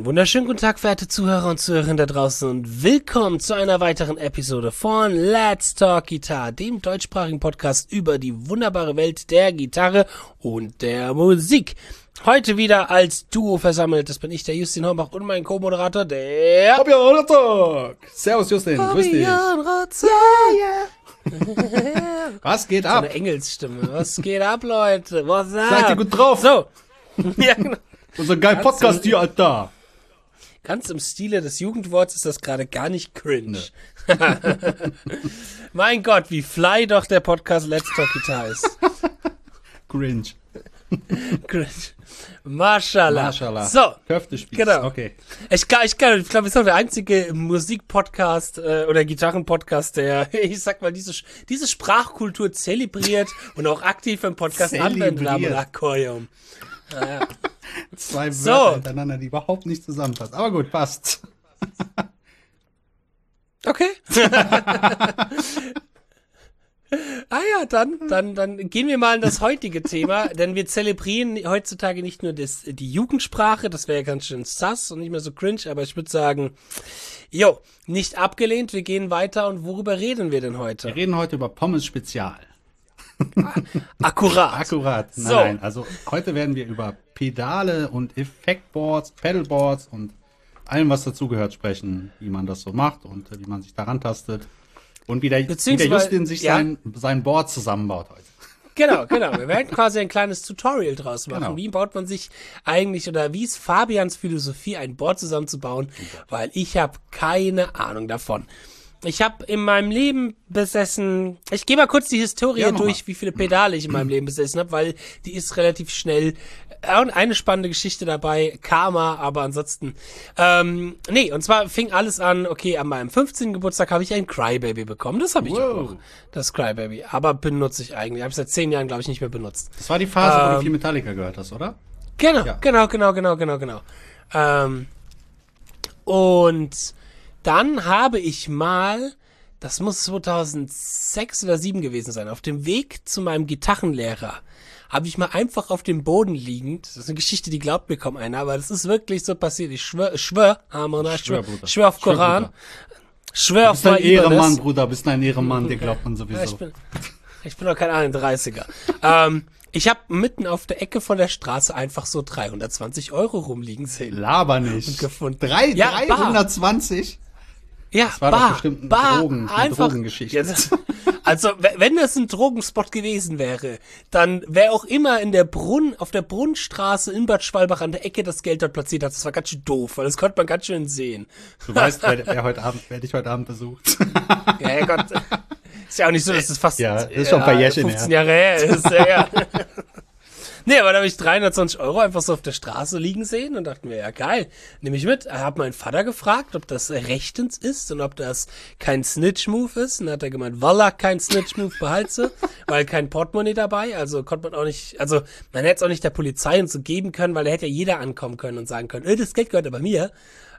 wunderschönen guten Tag, verehrte Zuhörer und Zuhörerinnen da draußen und willkommen zu einer weiteren Episode von Let's Talk Guitar, dem deutschsprachigen Podcast über die wunderbare Welt der Gitarre und der Musik. Heute wieder als Duo versammelt, das bin ich, der Justin Hombach und mein Co-Moderator, der Fabian Rotzog. Servus Justin, grüß dich. Fabian Rotzog. Was geht So ab? eine Engelsstimme, was geht ab, Leute? Was ab? Seid ihr gut drauf? So. Ja, genau. Unser geil Podcast hier, Alter. Ganz im Stile des Jugendworts ist das gerade gar nicht cringe. Mein Gott, wie fly doch der Podcast Let's Talk Guitar ist. Cringe. Cringe. Mashallah. Maschallah. So, Köftespieß. genau. Okay. Ich glaube, wir sind auch der einzige Musikpodcast oder Gitarrenpodcast, der, ich sag mal, diese Sprachkultur zelebriert und auch aktiv im Podcast anwendet haben. Akkordeon. Naja. Zwei So. Wörter hintereinander, die überhaupt nicht zusammenpassen. Aber gut, passt. Okay. Dann gehen wir mal in das heutige Thema, denn wir zelebrieren heutzutage nicht nur die Jugendsprache, das wäre ja ganz schön sass und nicht mehr so cringe, aber ich würde sagen, nicht abgelehnt, wir gehen weiter und worüber reden wir denn heute? Wir reden heute über Pommes Spezial. Akkurat. Akkurat. So. Nein, also heute werden wir über Pedale und Effektboards, Pedalboards und allem, was dazugehört, sprechen, wie man das so macht und wie man sich daran tastet. Und wie der Justin sich sein Board zusammenbaut heute. Genau. Wir werden quasi ein kleines Tutorial draus machen. Genau. Wie baut man sich eigentlich, oder wie ist Fabians Philosophie, ein Board zusammenzubauen? Weil ich habe keine Ahnung davon. Ich habe in meinem Leben besessen, ich gehe mal kurz die Historie durch, wie viele Pedale ich in meinem Leben besessen habe, weil die ist relativ schnell. Und eine spannende Geschichte dabei, Karma, aber ansonsten, und zwar fing alles an, okay, an meinem 15. Geburtstag habe ich ein Crybaby bekommen, das habe ich auch noch, das Crybaby, aber benutze ich eigentlich, habe ich seit 10 Jahren, glaube ich, nicht mehr benutzt. Das war die Phase, wo du viel Metallica gehört hast, oder? Genau, Ja. genau. Und dann habe ich mal, das muss 2006 oder 2007 gewesen sein, auf dem Weg zu meinem Gitarrenlehrer, habe ich mal einfach auf dem Boden liegend, das ist eine Geschichte, die glaubt mir kaum einer, aber das ist wirklich so passiert, ich schwör auf Koran, schwör auf mein Ehrenmann, Ibanez. Bruder, bist ein Ehrenmann, dir glaubt man sowieso. Ja, ich bin doch kein 31er. Ich habe mitten auf der Ecke von der Straße einfach so 320 Euro rumliegen sehen. Laber nicht. Gefunden. 320? Ja, Das war doch bestimmt eine Drogengeschichte. Ja, also, wenn das ein Drogenspot gewesen wäre, dann wäre auch immer auf der Brunnenstraße in Bad Schwalbach an der Ecke das Geld dort platziert hat. Das war ganz schön doof, weil das konnte man ganz schön sehen. Du weißt, wer dich heute Abend besucht. Ja, Gott. Ist ja auch nicht so, dass es fast ist schon ein paar Jährchen 15 Jahre her ist. Ja. Nee, aber da habe ich 320 Euro einfach so auf der Straße liegen sehen und dachten mir, ja geil, nehme ich mit. Ich habe meinen Vater gefragt, ob das rechtens ist und ob das kein Snitch-Move ist. Und dann hat er gemeint, Wallah, kein Snitch-Move, behalte, weil kein Portemonnaie dabei. Also konnte man auch nicht, also man hätte es auch nicht der Polizei und so geben können, weil da hätte ja jeder ankommen können und sagen können, das Geld gehört aber mir.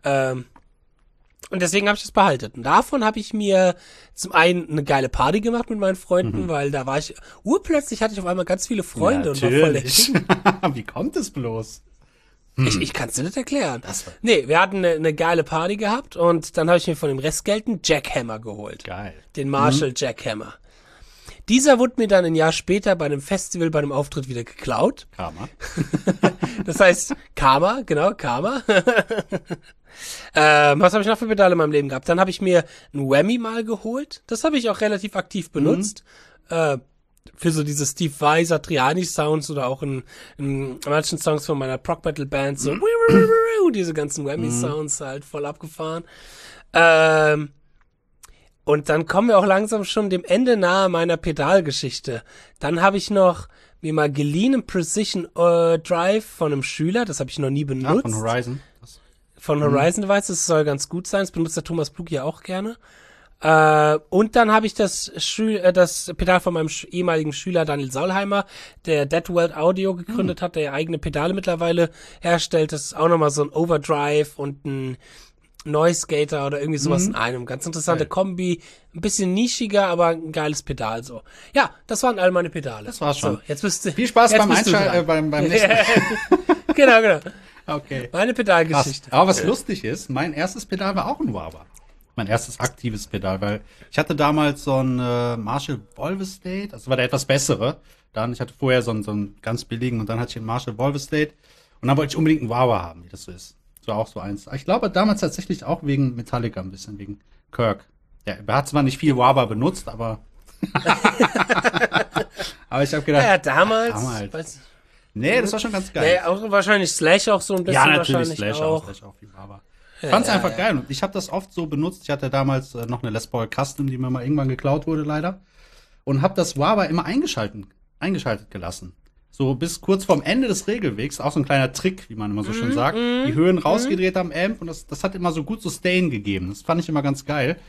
Und deswegen habe ich das behalten. Und davon habe ich mir zum einen eine geile Party gemacht mit meinen Freunden, weil da war urplötzlich hatte ich auf einmal ganz viele Freunde und war voll der King. Wie kommt es bloß? Ich kann es dir nicht erklären. Wir hatten eine geile Party gehabt und dann habe ich mir von dem Restgeld einen Jackhammer geholt. Geil. Den Marshall Jackhammer. Dieser wurde mir dann ein Jahr später bei einem Festival, bei einem Auftritt wieder geklaut. Karma. Das heißt, Karma. Was habe ich noch für Pedale in meinem Leben gehabt? Dann habe ich mir ein Whammy mal geholt. Das habe ich auch relativ aktiv benutzt. Für so diese Steve Vai, Satriani Sounds oder auch in manchen Songs von meiner Prog Metal Band so diese ganzen Whammy Sounds halt voll abgefahren. Und dann kommen wir auch langsam schon dem Ende nahe meiner Pedalgeschichte. Dann habe ich noch mir mal geliehen Precision Drive von einem Schüler. Das habe ich noch nie benutzt. Von Horizon. Von Horizon Device, das soll ganz gut sein. Das benutzt der Thomas Plug ja auch gerne. Und dann habe ich das Pedal von meinem ehemaligen Schüler Daniel Saulheimer, der Dead World Audio gegründet hat, der ja eigene Pedale mittlerweile herstellt. Das ist auch nochmal so ein Overdrive und ein Noise Gator oder irgendwie sowas in einem. Ganz interessante Kombi. Ein bisschen nischiger, aber ein geiles Pedal so. Ja, das waren all meine Pedale. Das war's schon. So, jetzt bist du, Viel Spaß beim Einschalten, beim nächsten. Genau. Okay. Meine Pedalgeschichte. Aber was lustig ist, mein erstes Pedal war auch ein Wah-Wah. Mein erstes aktives Pedal, weil ich hatte damals so ein Marshall Volvestate, also war der etwas bessere. Ich hatte vorher so einen ganz billigen und dann hatte ich einen Marshall Volvestate und dann wollte ich unbedingt ein Wah-Wah haben, wie das so ist. Das war auch so eins. Ich glaube damals tatsächlich auch wegen Metallica ein bisschen, wegen Kirk. Er hat zwar nicht viel Wah-Wah benutzt, aber aber ich habe gedacht, ja, damals. Nee, das war schon ganz geil. Nee, auch wahrscheinlich Slash auch so ein bisschen. Ja, natürlich wahrscheinlich Slash auch. Wie Wah-Wah. Ich fand's einfach geil und ich habe das oft so benutzt. Ich hatte damals noch eine Les Paul Custom, die mir mal irgendwann geklaut wurde, leider. Und habe das Wah-Wah immer eingeschaltet gelassen. So bis kurz vorm Ende des Regelwegs, auch so ein kleiner Trick, wie man immer so schön sagt. Die Höhen rausgedreht am Amp und das hat immer so gut Sustain gegeben. Das fand ich immer ganz geil.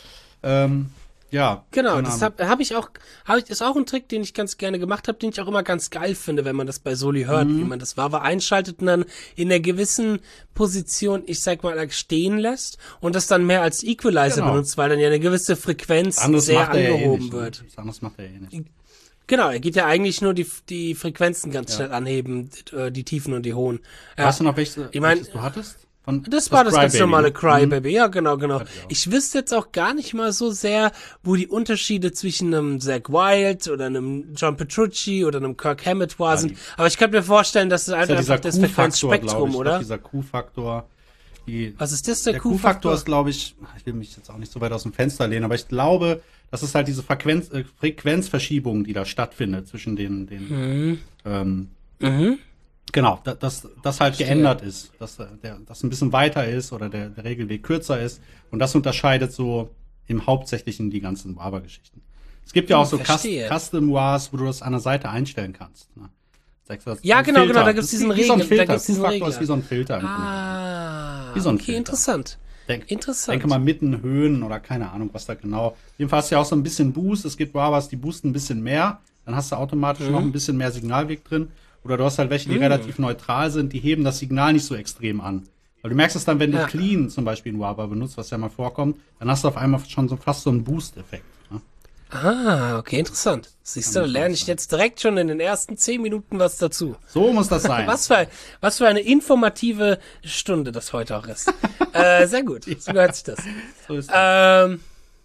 Ja. Genau, das ist auch ein Trick, den ich ganz gerne gemacht habe, den ich auch immer ganz geil finde, wenn man das bei Soli hört, wie man das Wah-Wah einschaltet und dann in einer gewissen Position, ich sag mal, stehen lässt und das dann mehr als Equalizer benutzt, weil dann ja eine gewisse Frequenz sehr angehoben wird. Das anderes macht er eh nicht. Genau, er geht ja eigentlich nur die Frequenzen ganz schnell anheben, die Tiefen und die hohen. Weißt du noch, welches du hattest? Das war das ganz normale Crybaby, Mhm. ja, genau. Ich wüsste jetzt auch gar nicht mal so sehr, wo die Unterschiede zwischen einem Zach Wild oder einem John Petrucci oder einem Kirk Hammett sind. Aber ich kann mir vorstellen, dass es einfach das Frequenzspektrum, oder? Dieser Q-Faktor. Was ist das, der Q-Faktor ist, glaube ich will mich jetzt auch nicht so weit aus dem Fenster lehnen, aber ich glaube, das ist halt diese Frequenzverschiebung, die da stattfindet zwischen den Genau, das halt geändert ist, dass das ein bisschen weiter ist oder der Regelweg kürzer ist und das unterscheidet so im Hauptsächlichen die ganzen Wah-Wah-Geschichten. Es gibt ja auch so Custom Wahs, wo du das an der Seite einstellen kannst. Ne? Ja, genau, da gibt's diesen Regel. Wie so ein Filter. Q-Faktor ist wie so ein Filter. Wie so ein Filter. Interessant. Denke mal mitten Höhen oder keine Ahnung, was da genau. Jedenfalls hast du ja auch so ein bisschen Boost. Es gibt Wah-Wahs, die boosten ein bisschen mehr. Dann hast du automatisch noch ein bisschen mehr Signalweg drin. Oder du hast halt welche, die relativ neutral sind, die heben das Signal nicht so extrem an. Weil du merkst es dann, wenn du clean zum Beispiel ein Wah-Wah benutzt, was ja mal vorkommt, dann hast du auf einmal schon fast so einen Boost-Effekt. Ne? Okay, interessant. Siehst du, da lerne ich jetzt direkt schon in den ersten 10 Minuten was dazu. So muss das sein. Was für eine informative Stunde das heute auch ist. Sehr gut, so gehört sich das. So ist das.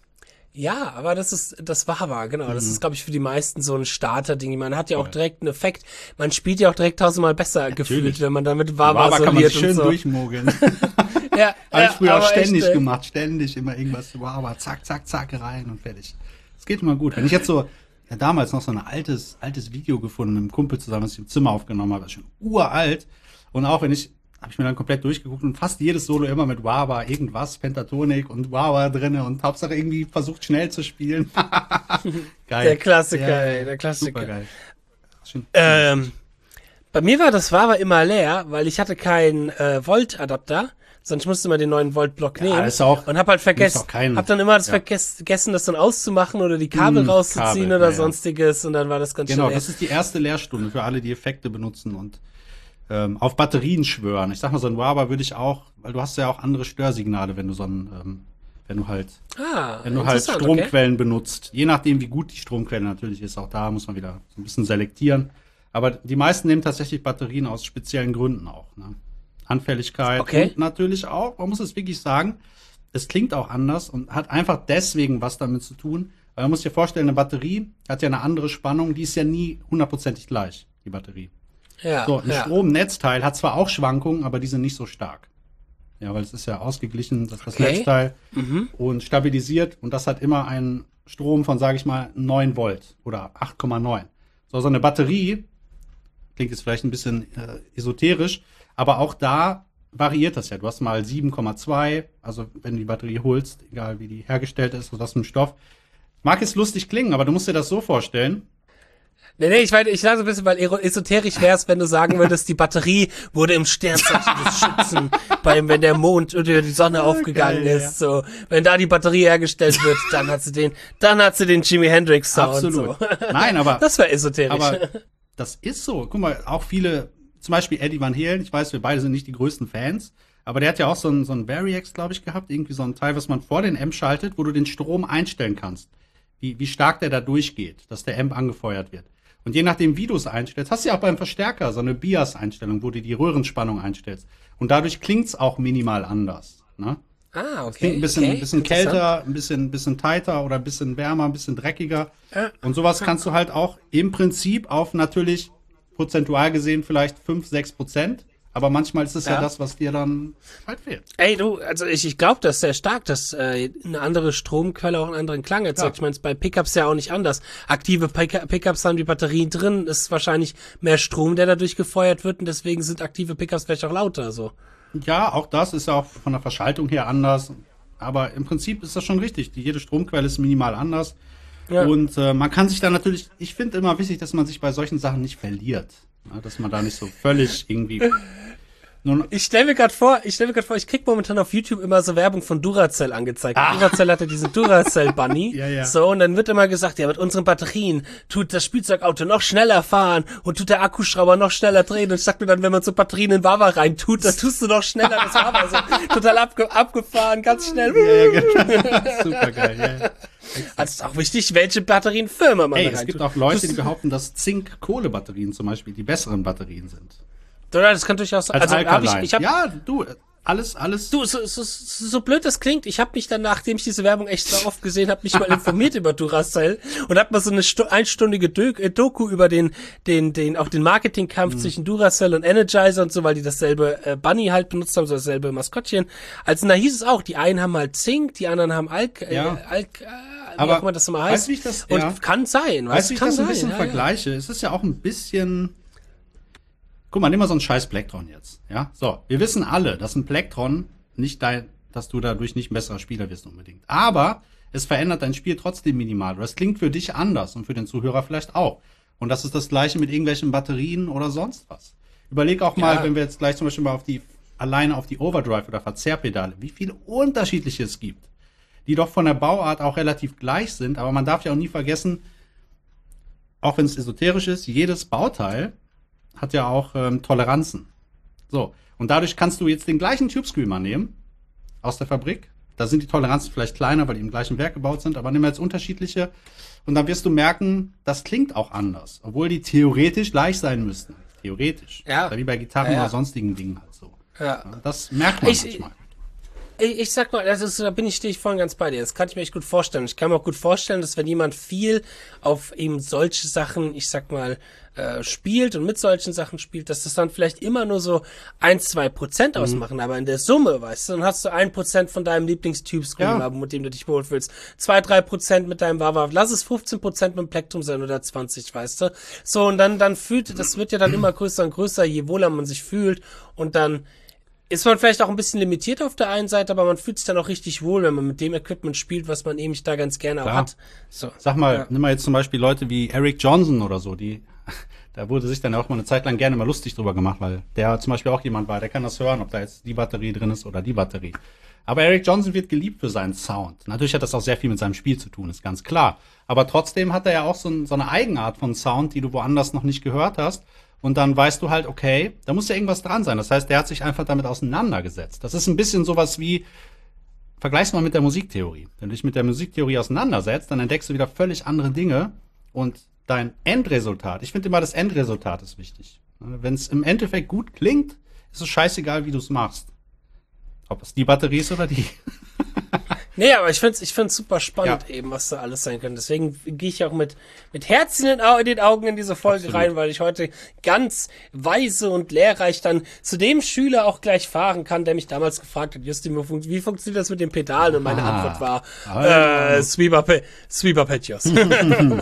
Ja, aber das Wah-Wah, genau. Das ist, glaube ich, für die meisten so ein Starter-Ding. Man hat ja auch direkt einen Effekt. Man spielt ja auch direkt tausendmal besser gefühlt, wenn man damit Wah-Wah kann man sich schön und so. durchmogeln. Ja, habe ich früher auch ständig echt, gemacht. Ständig immer irgendwas Wah-Wah, zack, zack, zack, rein und fertig. Das geht immer gut. Wenn ich jetzt so, damals noch so ein altes Video gefunden mit einem Kumpel zusammen, was ich im Zimmer aufgenommen habe, das ist schon uralt. Und auch habe ich mir dann komplett durchgeguckt und fast jedes Solo immer mit Wah-Wah, irgendwas, Pentatonik und Wah-Wah drinne und Hauptsache irgendwie versucht schnell zu spielen. Geil. Der Klassiker, ey, der Klassiker. Supergeil. Bei mir war das Wah-Wah immer leer, weil ich hatte keinen Volt-Adapter, sondern ich musste immer den neuen Volt-Block nehmen. Das ist auch, und hab halt hab dann immer vergessen, das dann auszumachen oder die Kabel rauszuziehen oder sonstiges und dann war das ganz schön. Genau, das ist die erste Lehrstunde für alle, die Effekte benutzen und auf Batterien schwören. Ich sag mal, so ein Wah-Wah würde ich auch, weil du hast ja auch andere Störsignale, wenn du wenn du halt Stromquellen benutzt. Je nachdem, wie gut die Stromquelle natürlich ist, auch da muss man wieder so ein bisschen selektieren. Aber die meisten nehmen tatsächlich Batterien aus speziellen Gründen auch. Ne? Anfälligkeit und natürlich auch, man muss es wirklich sagen, es klingt auch anders und hat einfach deswegen was damit zu tun. Weil man muss sich vorstellen, eine Batterie hat ja eine andere Spannung, die ist ja nie hundertprozentig gleich, die Batterie. Ja, so, ein Stromnetzteil hat zwar auch Schwankungen, aber die sind nicht so stark. Ja, weil es ist ja ausgeglichen, das Netzteil und stabilisiert und das hat immer einen Strom von, sage ich mal, 9 Volt oder 8,9. So eine Batterie, klingt jetzt vielleicht ein bisschen esoterisch, aber auch da variiert das ja. Du hast mal 7,2, also wenn du die Batterie holst, egal wie die hergestellt ist oder was für ein Stoff. Mag jetzt lustig klingen, aber du musst dir das so vorstellen. Nee, ich sage so ein bisschen, weil esoterisch wär's, wenn du sagen würdest, die Batterie wurde im Sternzeichen des Schützen, wenn der Mond oder die Sonne aufgegangen ist, so. Wenn da die Batterie hergestellt wird, dann hat sie den Jimi Hendrix Sound. Absolut. So. Nein, aber. Das wäre esoterisch. Aber das ist so. Guck mal, auch viele, zum Beispiel Eddie Van Halen, ich weiß, wir beide sind nicht die größten Fans, aber der hat ja auch so ein Variax, glaube ich, gehabt, irgendwie so ein Teil, was man vor den Amp schaltet, wo du den Strom einstellen kannst. Wie stark der da durchgeht, dass der Amp angefeuert wird. Und je nachdem, wie du es einstellst, hast du ja auch beim Verstärker so eine Bias-Einstellung, wo du die Röhrenspannung einstellst. Und dadurch klingt's auch minimal anders. Ne? Ah, okay. Es klingt ein bisschen kälter, ein bisschen tighter oder ein bisschen wärmer, ein bisschen dreckiger. Und sowas kannst du halt auch im Prinzip auf natürlich prozentual gesehen vielleicht 5-6%. Aber manchmal ist es ja das, was dir dann halt fehlt. Ey, du, also ich glaube das sehr stark, dass eine andere Stromquelle auch einen anderen Klang erzeugt. Ja. Ich meine, bei Pickups ja auch nicht anders. Aktive Pickups haben die Batterien drin, ist wahrscheinlich mehr Strom, der dadurch gefeuert wird und deswegen sind aktive Pickups vielleicht auch lauter. So. Ja, auch das ist ja auch von der Verschaltung her anders. Aber im Prinzip ist das schon richtig. Jede Stromquelle ist minimal anders. Ja. Und man kann sich da natürlich, ich finde immer wichtig, dass man sich bei solchen Sachen nicht verliert. Ja, dass man da nicht so völlig irgendwie... Ich stell mir grad vor, ich krieg momentan auf YouTube immer so Werbung von Duracell angezeigt. Duracell hatte diesen Duracell Bunny. Ja. So, und dann wird immer gesagt, ja, mit unseren Batterien tut das Spielzeugauto noch schneller fahren und tut der Akkuschrauber noch schneller drehen. Und ich sag mir dann, wenn man so Batterien in Wawa rein tut, dann tust du noch schneller das Wawa. So, total abgefahren, ganz schnell. Ja, genau. Super geil, ja. Also ist auch wichtig, welche Batterienfirma man da rein es gibt auch Leute, die behaupten, dass Zink-Kohle-Batterien zum Beispiel die besseren Batterien sind. Das kann durchaus sein. Also alles. Du, so blöd das klingt, ich habe mich dann, nachdem ich diese Werbung echt so oft gesehen habe, mich mal informiert über Duracell und habe mal so eine einstündige Doku über den Marketingkampf zwischen Duracell und Energizer und so, weil die dasselbe Bunny halt benutzt haben, so dasselbe Maskottchen. Also da hieß es auch, die einen haben halt Zink, die anderen haben wie auch immer das immer heißt. Und kann sein. Weißt du, wie ich das ein bisschen vergleiche? Es ist ja auch ein bisschen... Guck mal, nimm mal so einen scheiß Plektron jetzt. Ja, so. Wir wissen alle, dass ein Plektron dass du dadurch nicht ein besserer Spieler wirst unbedingt. Aber es verändert dein Spiel trotzdem minimal. Das klingt für dich anders und für den Zuhörer vielleicht auch. Und das ist das Gleiche mit irgendwelchen Batterien oder sonst was. Überleg auch mal, wenn wir jetzt gleich zum Beispiel mal alleine auf die Overdrive oder Verzerrpedale, wie viele unterschiedliche es gibt, die doch von der Bauart auch relativ gleich sind. Aber man darf ja auch nie vergessen, auch wenn es esoterisch ist, jedes Bauteil hat ja auch Toleranzen. So, und dadurch kannst du jetzt den gleichen Tube Screamer nehmen aus der Fabrik. Da sind die Toleranzen vielleicht kleiner, weil die im gleichen Werk gebaut sind, aber nimm jetzt unterschiedliche und dann wirst du merken, das klingt auch anders, obwohl die theoretisch gleich sein müssten. Theoretisch. Ja. Wie bei Gitarren oder sonstigen Dingen halt so. Ja. Das merkt man manchmal. Ich sag mal, stehe ich voll ganz bei dir. Das kann ich mir echt gut vorstellen. Ich kann mir auch gut vorstellen, dass wenn jemand viel auf eben solche Sachen, ich sag mal, spielt und mit solchen Sachen spielt, dass das dann vielleicht immer nur so 1-2% ausmachen, aber in der Summe, weißt du, dann hast du 1% von deinem Lieblings-Tube-Screamer, mit dem du dich wohlfühlst, 2-3% mit deinem Wawa, lass es 15% mit dem Plektrum sein oder 20, weißt du, so, und dann das wird ja dann immer größer und größer, je wohler man sich fühlt, und dann ist man vielleicht auch ein bisschen limitiert auf der einen Seite, aber man fühlt sich dann auch richtig wohl, wenn man mit dem Equipment spielt, was man eben da ganz gerne auch hat. So. Sag mal, nimm mal jetzt zum Beispiel Leute wie Eric Johnson oder so, da wurde sich dann auch mal eine Zeit lang gerne mal lustig drüber gemacht, weil der zum Beispiel auch jemand war, der kann das hören, ob da jetzt die Batterie drin ist oder die Batterie. Aber Eric Johnson wird geliebt für seinen Sound. Natürlich hat das auch sehr viel mit seinem Spiel zu tun, ist ganz klar. Aber trotzdem hat er ja auch so eine Eigenart von Sound, die du woanders noch nicht gehört hast. Und dann weißt du halt, okay, da muss ja irgendwas dran sein. Das heißt, der hat sich einfach damit auseinandergesetzt. Das ist ein bisschen sowas wie, vergleich's mal mit der Musiktheorie. Wenn du dich mit der Musiktheorie auseinandersetzt, dann entdeckst du wieder völlig andere Dinge. Und dein Endresultat, ich finde immer, das Endresultat ist wichtig. Wenn es im Endeffekt gut klingt, ist es scheißegal, wie du es machst. Ob es die Batterie ist oder die. Nee, aber ich find's super spannend eben, was da alles sein kann. Deswegen gehe ich auch mit Herzen in den Augen in diese Folge rein, weil ich heute ganz weise und lehrreich dann zu dem Schüler auch gleich fahren kann, der mich damals gefragt hat, Justin, wie funktioniert das mit den Pedalen? Und meine Antwort war, Sweeper Pettios. Geil.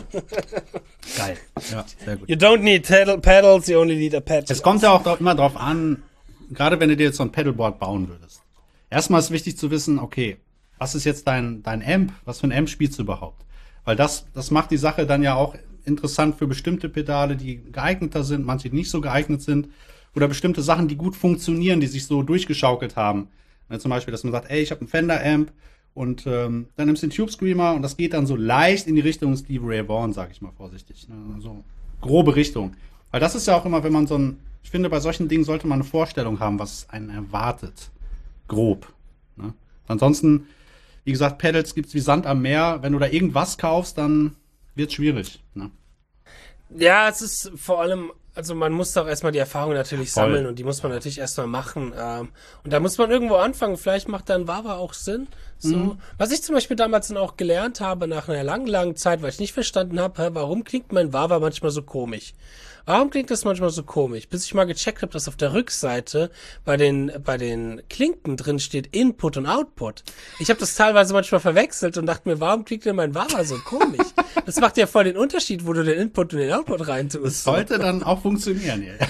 Ja, sehr gut. You don't need pedals, you only need a pad. Es kommt ja auch immer drauf an, gerade wenn du dir jetzt so ein Pedalboard bauen würdest. Erstmal ist wichtig zu wissen, okay, was ist jetzt dein Amp? Was für ein Amp spielst du überhaupt? Weil das macht die Sache dann ja auch interessant für bestimmte Pedale, die geeigneter sind, manche die nicht so geeignet sind. Oder bestimmte Sachen, die gut funktionieren, die sich so durchgeschaukelt haben. Zum Beispiel, dass man sagt, ey, ich habe einen Fender-Amp und dann nimmst du den Tube Screamer und das geht dann so leicht in die Richtung Stevie Ray Vaughan, sag ich mal vorsichtig. So grobe Richtung. Weil das ist ja auch immer, wenn man ich finde, bei solchen Dingen sollte man eine Vorstellung haben, was einen erwartet. Grob. Ne? Ansonsten, wie gesagt, Pedals gibt's wie Sand am Meer. Wenn du da irgendwas kaufst, dann wird's schwierig. Ne? Ja, es ist vor allem, also man muss doch erstmal die Erfahrung natürlich Voll. sammeln und die muss man natürlich erstmal machen. Und da muss man irgendwo anfangen. Vielleicht macht dann Wawa auch Sinn. So. Was ich zum Beispiel damals dann auch gelernt habe, nach einer langen, langen Zeit, weil ich nicht verstanden habe, warum klingt mein Wawa manchmal so komisch? Warum klingt das manchmal so komisch? Bis ich mal gecheckt habe, dass auf der Rückseite bei den Klinken drin steht Input und Output. Ich habe das teilweise manchmal verwechselt und dachte mir, warum klingt denn mein Wawa so komisch? Das macht ja voll den Unterschied, wo du den Input und den Output reintust. Das sollte dann auch funktionieren, ja.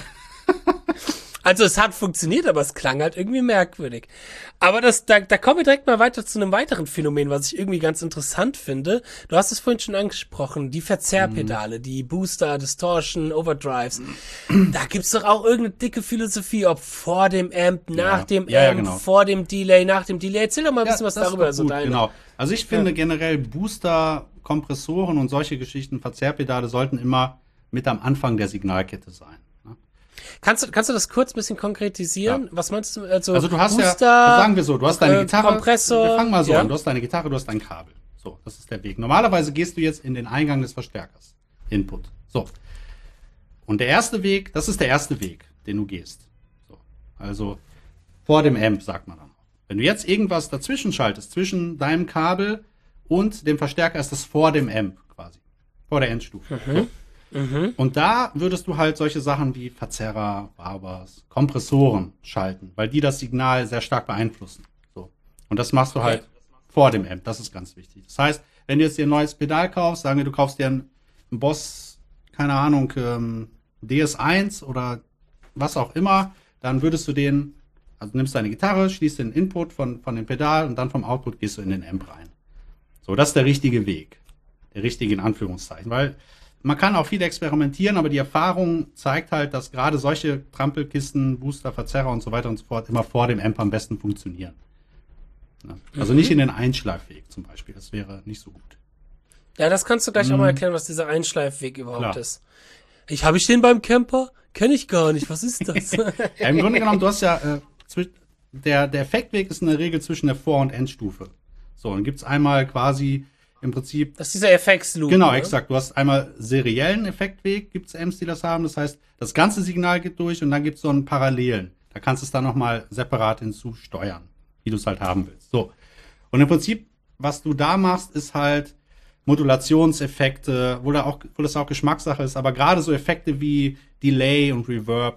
Also es hat funktioniert, aber es klang halt irgendwie merkwürdig. Aber da kommen wir direkt mal weiter zu einem weiteren Phänomen, was ich irgendwie ganz interessant finde. Du hast es vorhin schon angesprochen, die Verzerrpedale, die Booster, Distortion, Overdrives. Da gibt's doch auch irgendeine dicke Philosophie, ob vor dem Amp, nach dem Amp, genau. vor dem Delay, nach dem Delay. Erzähl doch mal ein bisschen was das ist darüber. doch gut, genau. Also ich finde generell Booster, Kompressoren und solche Geschichten, Verzerrpedale sollten immer mit am Anfang der Signalkette sein. Kannst du das kurz ein bisschen konkretisieren? Ja. Was meinst du? Also du hast Booster, sagen wir so, du hast deine Gitarre. Kompressor. Wir fangen mal so an. Du hast deine Gitarre, du hast ein Kabel. So, das ist der Weg. Normalerweise gehst du jetzt in den Eingang des Verstärkers. Input. So. Und der erste Weg, das ist der erste Weg, den du gehst. So. Also vor dem Amp, sagt man dann. Wenn du jetzt irgendwas dazwischen schaltest, zwischen deinem Kabel und dem Verstärker, ist das vor dem Amp quasi. Vor der Endstufe. So. Und da würdest du halt solche Sachen wie Verzerrer, Wabas, Kompressoren schalten, weil die das Signal sehr stark beeinflussen. So. Und das machst du halt vor dem Amp. Das ist ganz wichtig. Das heißt, wenn du jetzt dir ein neues Pedal kaufst, sagen wir, du kaufst dir einen Boss, keine Ahnung, DS1 oder was auch immer, dann würdest du also nimmst deine Gitarre, schließt den Input von dem Pedal und dann vom Output gehst du in den Amp rein. So, das ist der richtige Weg. Der richtige in Anführungszeichen, weil man kann auch viel experimentieren, aber die Erfahrung zeigt halt, dass gerade solche Trampelkisten, Booster, Verzerrer und so weiter und so fort immer vor dem Amp am besten funktionieren. Ja. Also nicht in den Einschleifweg zum Beispiel, das wäre nicht so gut. Ja, das kannst du gleich auch mal erklären, was dieser Einschleifweg überhaupt ist. Habe ich den beim Camper? Kenne ich gar nicht, was ist das? Ja, im Grunde genommen, du hast ja, der Effektweg ist in der Regel zwischen der Vor- und Endstufe. So, dann gibt's einmal quasi im Prinzip. Das ist dieser Effektsloop. Genau, ne? exakt. Du hast einmal seriellen Effektweg, gibt's Amps, die das haben. Das heißt, das ganze Signal geht durch und dann gibt's so einen Parallelen. Da kannst du es dann nochmal separat hinzusteuern, wie du es halt haben willst. So. Und im Prinzip, was du da machst, ist halt Modulationseffekte, wo das auch Geschmackssache ist, aber gerade so Effekte wie Delay und Reverb,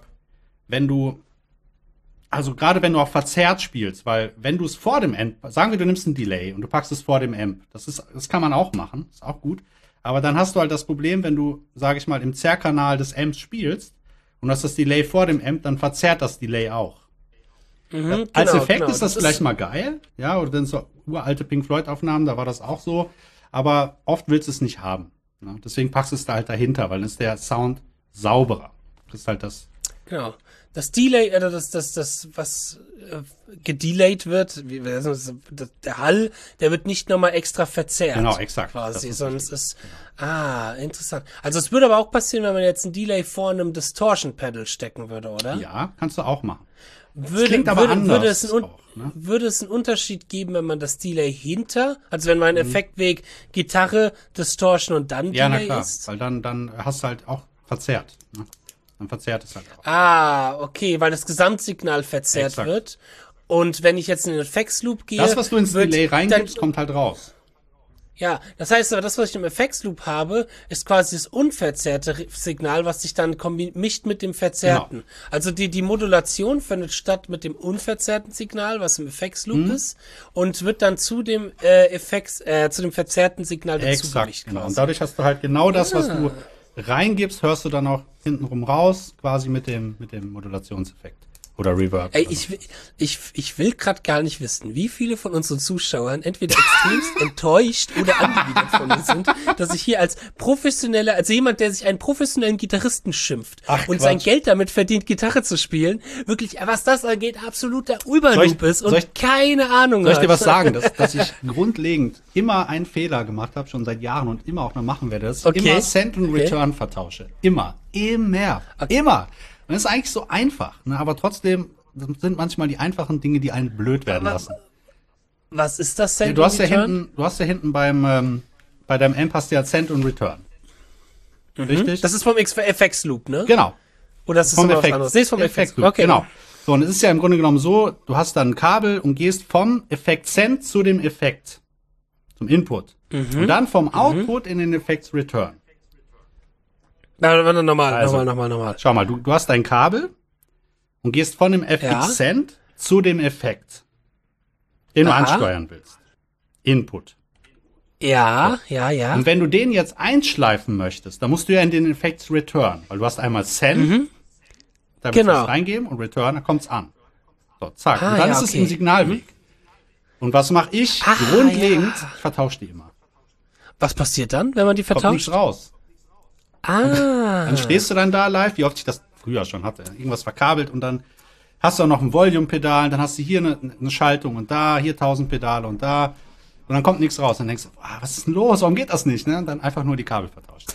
gerade wenn du auch verzerrt spielst, weil wenn du es vor dem Amp, sagen wir, du nimmst ein Delay und du packst es vor dem Amp, das kann man auch machen, ist auch gut, aber dann hast du halt das Problem, wenn du, sage ich mal, im Zerrkanal des Amps spielst und hast das Delay vor dem Amp, dann verzerrt das Delay auch. Als Effekt ist das vielleicht mal geil, ja, oder wenn so uralte Pink Floyd Aufnahmen, da war das auch so, aber oft willst du es nicht haben. Ne? Deswegen packst du es da halt dahinter, weil dann ist der Sound sauberer. Das ist halt das. Genau. Das Delay, oder das was gedelayt wird, der Hall, der wird nicht nochmal extra verzerrt. Genau, exakt. Quasi, sondern es ist, interessant. Also es würde aber auch passieren, wenn man jetzt ein Delay vor einem Distortion-Pedal stecken würde, oder? Ja, kannst du auch machen. Klingt aber anders. Würde es einen Unterschied geben, wenn man das Delay also wenn mein Effektweg Gitarre, Distortion und dann Delay na klar, ist? weil dann hast du halt auch verzerrt. Ne? Dann verzerrt es halt auch. Okay, weil das Gesamtsignal verzerrt wird. Und wenn ich jetzt in den Effektsloop gehe... Das, was du ins Delay reingibst, kommt halt raus. Ja, das heißt aber, das, was ich im Effektsloop habe, ist quasi das unverzerrte Signal, was sich dann mischt mit dem verzerrten. Genau. Also die Modulation findet statt mit dem unverzerrten Signal, was im Effektsloop ist, und wird dann zu dem zu dem verzerrten Signal dazu gemischt. Genau. Und dadurch hast du halt genau das, was du reingibst, hörst du dann auch hintenrum raus, quasi mit dem Modulationseffekt. Oder Reverb. Ey, ich will gerade gar nicht wissen, wie viele von unseren Zuschauern entweder extremst enttäuscht oder angewidert von mir sind, dass ich hier als jemand, der sich einen professionellen Gitarristen schimpft und sein Geld damit verdient, Gitarre zu spielen, wirklich, was das angeht, absoluter Überloop ist und keine Ahnung hat. Soll ich dir was sagen, dass ich grundlegend immer einen Fehler gemacht habe, schon seit Jahren und immer auch noch machen werde, dass ich immer Send und Return vertausche. Immer. Immer. Und das ist eigentlich so einfach, ne? Aber trotzdem sind manchmal die einfachen Dinge, die einen blöd werden lassen. Was ist das Send und Return? Du hast ja hinten bei deinem Amp hast du ja Send und Return. Richtig? Das ist vom FX Loop, ne? Genau. Oder ist das vom was anderes? Nee, ist vom FX Loop. Okay. Genau. So, und es ist ja im Grunde genommen so, du hast dann ein Kabel und gehst vom Effekt-Send zu dem Effekt, zum Input. Und dann vom Output in den Effekts-Return. Nochmal. Schau mal, du hast ein Kabel und gehst von dem FX-Send zu dem Effekt, den du ansteuern willst. Input. Ja. Und wenn du den jetzt einschleifen möchtest, dann musst du ja in den Effekts Return, weil du hast einmal Send, da willst du es reingeben und Return, dann kommt's an. So, zack. Und dann ist es im Signalweg. Und was mache ich? Grundlegend, ich vertausche die immer. Was passiert dann, wenn man die vertauscht? Kommt nichts raus. Dann stehst du dann da live, wie oft ich das früher schon hatte. Irgendwas verkabelt und dann hast du auch noch ein Volume-Pedal, dann hast du hier eine Schaltung und da, hier 1000 Pedale und da. Und dann kommt nichts raus. Dann denkst du, was ist denn los? Warum geht das nicht? Ne? Und dann einfach nur die Kabel vertauscht.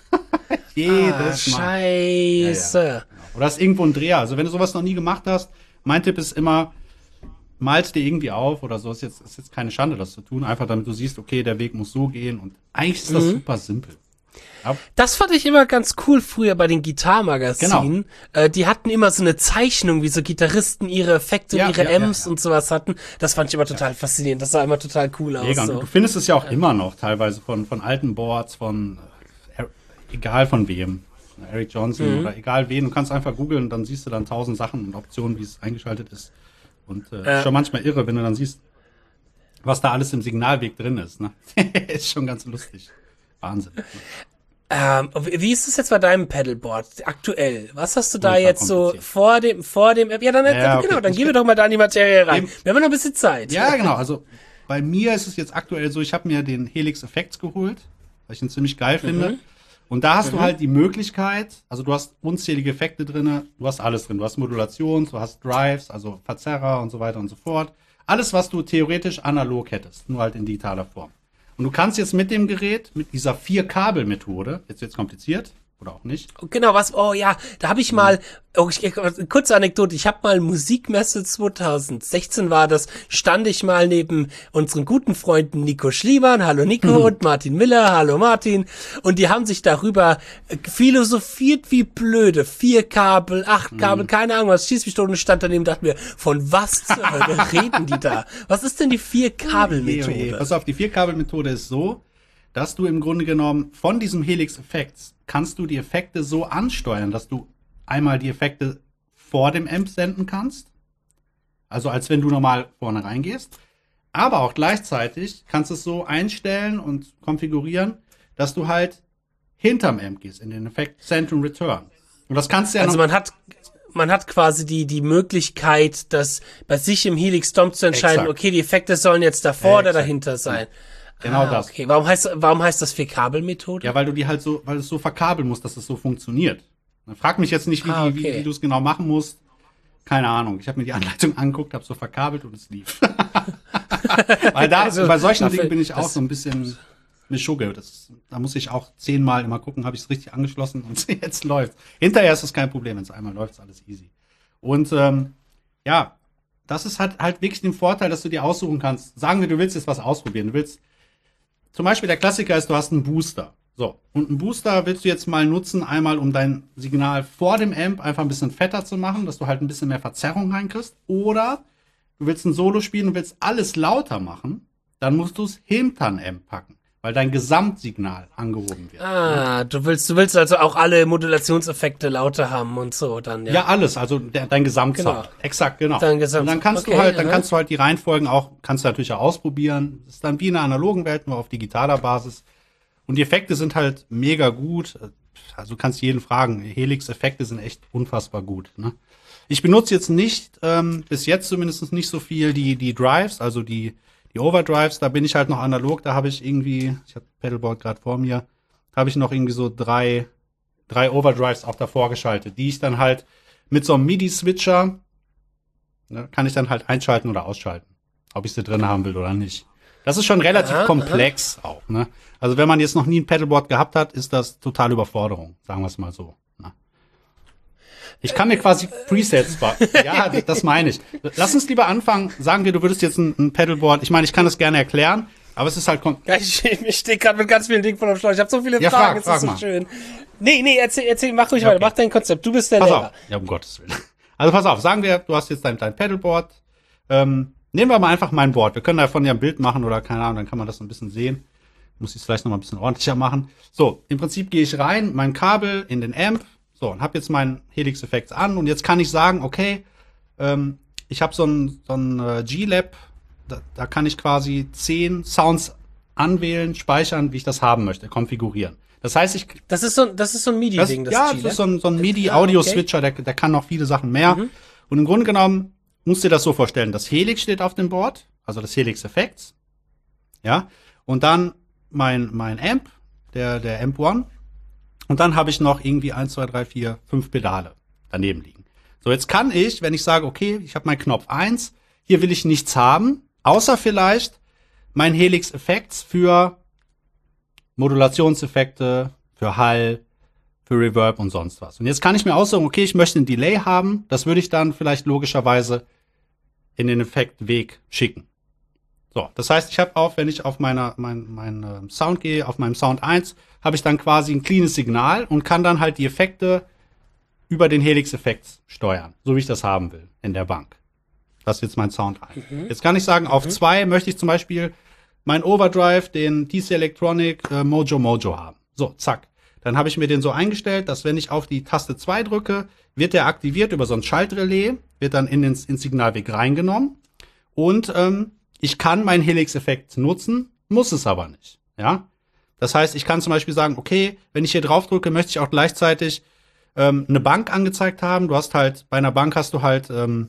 Jedes Mal. Scheiße. Ja. Oder hast irgendwo einen Dreher. Also wenn du sowas noch nie gemacht hast, mein Tipp ist immer, malst dir irgendwie auf oder so. Ist jetzt keine Schande, das zu tun. Einfach damit du siehst, okay, der Weg muss so gehen. Und eigentlich ist das super simpel. Ja. Das fand ich immer ganz cool früher bei den Gitarrmagazinen. Genau. Die hatten immer so eine Zeichnung, wie so Gitarristen ihre Effekte und ihre Amps und sowas hatten. Das fand ich immer total faszinierend. Das sah immer total cool aus. So. Du findest es ja auch immer noch teilweise von alten Boards, von egal von wem. Eric Johnson oder egal wen. Du kannst einfach googeln und dann siehst du dann 1000 Sachen und Optionen, wie es eingeschaltet ist. Und schon manchmal irre, wenn du dann siehst, was da alles im Signalweg drin ist. Ne? Ist schon ganz lustig. Wahnsinn. Wie ist es jetzt bei deinem Pedalboard aktuell? Was hast du da jetzt so vor dem App? Ja, dann genau, dann gehen wir doch mal da in die Materie rein. Wir haben noch ein bisschen Zeit. Ja, genau. Also bei mir ist es jetzt aktuell so, ich habe mir den Helix Effects geholt, weil ich ihn ziemlich geil finde. Und da hast du halt die Möglichkeit, also du hast unzählige Effekte drin, du hast alles drin. Du hast Modulation, du hast Drives, also Verzerrer und so weiter und so fort. Alles, was du theoretisch analog hättest, nur halt in digitaler Form. Und du kannst jetzt mit dem Gerät, mit dieser 4-Kabel-Methode, jetzt wird's kompliziert, oder auch nicht. Genau, da habe ich mal, kurze Anekdote, ich habe mal Musikmesse 2016 war das, stand ich mal neben unseren guten Freunden Nico Schliemann, hallo Nico, und Martin Miller, hallo Martin, und die haben sich darüber philosophiert wie blöde, 4 Kabel, 8 Kabel, keine Ahnung was, schieß mich tot und stand daneben und dachte mir, von was zur Hölle reden die da? Was ist denn die 4-Kabel-Methode? Pass auf, die 4-Kabel-Methode ist so, dass du im Grunde genommen von diesem Helix Effects kannst du die Effekte so ansteuern, dass du einmal die Effekte vor dem Amp senden kannst, also als wenn du normal vorne reingehst, aber auch gleichzeitig kannst du es so einstellen und konfigurieren, dass du halt hinterm Amp gehst, in den Effekt Send und Return. Und das kannst du ja also man hat quasi die Möglichkeit, das bei sich im Helix Dom zu entscheiden, okay, die Effekte sollen jetzt davor oder dahinter sein. Genau das. Okay, warum heißt das 4-Kabel-Methode? Ja, weil es so verkabeln muss, dass es so funktioniert. Frag mich jetzt nicht, wie du es genau machen musst. Keine Ahnung. Ich habe mir die Anleitung angeguckt, habe so verkabelt und es lief. Weil bei solchen Dingen bin ich auch so ein bisschen eine Schugge. Da muss ich auch 10-mal immer gucken, habe ich es richtig angeschlossen und jetzt läuft. Hinterher ist es kein Problem, wenn es einmal läuft, ist alles easy. Und das ist halt wirklich den Vorteil, dass du dir aussuchen kannst. Sagen wir, du willst jetzt was ausprobieren. Du willst zum Beispiel der Klassiker ist, du hast einen Booster. So, und einen Booster willst du jetzt mal nutzen, einmal um dein Signal vor dem Amp einfach ein bisschen fetter zu machen, dass du halt ein bisschen mehr Verzerrung reinkriegst. Oder du willst ein Solo spielen und willst alles lauter machen, dann musst du es hinter ein Amp packen, weil dein Gesamtsignal angehoben wird. Du willst also auch alle Modulationseffekte lauter haben und so dann, ja. Ja, alles, also dein Gesamtsound. Genau. Exakt, genau. Und dann kannst du halt die Reihenfolgen kannst du natürlich auch ausprobieren. Das ist dann wie in der analogen Welt, nur auf digitaler Basis. Und die Effekte sind halt mega gut. Also du kannst jeden fragen. Helix-Effekte sind echt unfassbar gut, ne? Ich benutze jetzt nicht, bis jetzt zumindest nicht so viel die Drives, also die Overdrives, da bin ich halt noch analog, da habe ich irgendwie, ich habe Pedalboard gerade vor mir, habe ich noch irgendwie so drei Overdrives auch davor geschaltet, die ich dann halt mit so einem MIDI-Switcher, ne, kann ich dann halt einschalten oder ausschalten, ob ich sie drin haben will oder nicht. Das ist schon relativ komplex auch, ne? Also wenn man jetzt noch nie ein Pedalboard gehabt hat, ist das total Überforderung, sagen wir es mal so. Ne? Ich kann mir quasi Presets ja, das meine ich. Lass uns lieber anfangen. Sagen wir, du würdest jetzt ein Pedalboard, ich meine, ich kann das gerne erklären, Aber es ist halt... Ja, ich stehe gerade mit ganz vielen Dingen vor dem Schlauch. Ich habe so viele Fragen, es ist so schön. Nee, erzähl, mach ruhig weiter, mach dein Konzept. Du bist der Lehrer. Auf. Ja, um Gottes Willen. Also pass auf, sagen wir, du hast jetzt dein Paddleboard. Nehmen wir mal einfach mein Board. Wir können davon ja ein Bild machen oder keine Ahnung, dann kann man das so ein bisschen sehen. Muss ich es vielleicht noch mal ein bisschen ordentlicher machen. So, im Prinzip gehe ich rein, mein Kabel in den Amp. So, und habe jetzt meinen Helix Effects an. Und jetzt kann ich sagen, okay, ich habe so ein G-Lab. Da kann ich quasi 10 Sounds anwählen, speichern, wie ich das haben möchte, konfigurieren. Das heißt, das ist so ein MIDI-Ding, das ja, das ist so ein MIDI-Audio-Switcher, der kann noch viele Sachen mehr. Mhm. Und im Grunde genommen musst du dir das so vorstellen, das Helix steht auf dem Board, also das Helix Effects. Ja, und dann mein Amp, der Amp One. Und dann habe ich noch irgendwie 1, 2, 3, 4, 5 Pedale daneben liegen. So, jetzt kann ich, wenn ich sage, okay, ich habe meinen Knopf 1, hier will ich nichts haben, außer vielleicht mein Helix Effects für Modulationseffekte, für Hall, für Reverb und sonst was. Und jetzt kann ich mir aussuchen, okay, ich möchte einen Delay haben, das würde ich dann vielleicht logischerweise in den Effektweg schicken. So, das heißt, ich habe auch, wenn ich auf mein Sound gehe, auf meinem Sound 1, habe ich dann quasi ein cleanes Signal und kann dann halt die Effekte über den Helix Effects steuern, so wie ich das haben will in der Bank. Das ist jetzt mein Sound 1. Mhm. Jetzt kann ich sagen, auf 2 möchte ich zum Beispiel mein Overdrive, den TC Electronic Mojo haben. So, zack. Dann habe ich mir den so eingestellt, dass wenn ich auf die Taste 2 drücke, wird der aktiviert über so ein Schaltrelais, wird dann ins Signalweg reingenommen. Und ich kann meinen Helix-Effekt nutzen, muss es aber nicht. Ja. Das heißt, ich kann zum Beispiel sagen, okay, wenn ich hier drauf drücke, möchte ich auch gleichzeitig eine Bank angezeigt haben. Du hast halt, bei einer Bank hast du halt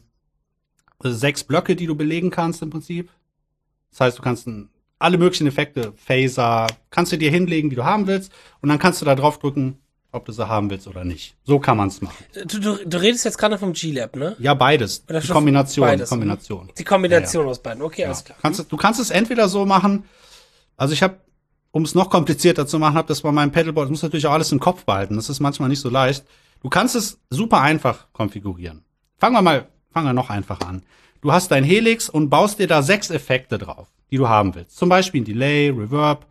6 Blöcke, die du belegen kannst im Prinzip. Das heißt, du kannst alle möglichen Effekte, Phaser, kannst du dir hinlegen, wie du haben willst. Und dann kannst du da drauf drücken, ob du sie haben willst oder nicht. So kann man es machen. Du redest jetzt gerade vom G-Lab, ne? Ja, beides. Die Kombination. Beides. Die Kombination aus beiden. Okay, alles klar. Du kannst es entweder so machen. Also ich habe, um es noch komplizierter zu machen, habe das bei meinem Pedalboard. Du musst natürlich auch alles im Kopf behalten. Das ist manchmal nicht so leicht. Du kannst es super einfach konfigurieren. Fangen wir noch einfacher an. Du hast dein Helix und baust dir da 6 Effekte drauf, die du haben willst. Zum Beispiel ein Delay, Reverb,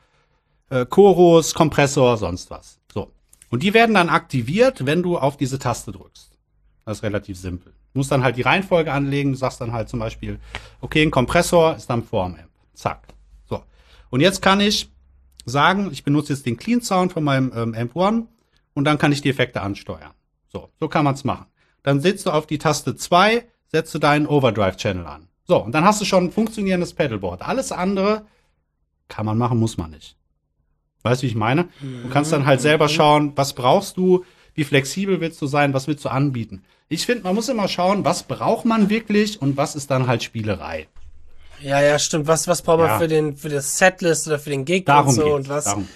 Chorus, Kompressor, sonst was. So. Und die werden dann aktiviert, wenn du auf diese Taste drückst. Das ist relativ simpel. Du musst dann halt die Reihenfolge anlegen. Du sagst dann halt zum Beispiel, okay, ein Kompressor ist dann vorm Amp. Zack. So. Und jetzt kann ich sagen, ich benutze jetzt den Clean Sound von meinem Amp One und dann kann ich die Effekte ansteuern. So kann man es machen. Dann setzt du auf die Taste 2, setzt du deinen Overdrive-Channel an. So, und dann hast du schon ein funktionierendes Pedalboard. Alles andere kann man machen, muss man nicht. Weißt du, wie ich meine? Du kannst dann halt selber schauen, was brauchst du, wie flexibel willst du sein, was willst du anbieten. Ich finde, man muss immer schauen, was braucht man wirklich und was ist dann halt Spielerei. Ja, stimmt. Was braucht man für das Setlist oder für den Gig darum und so geht's, und was? Darum.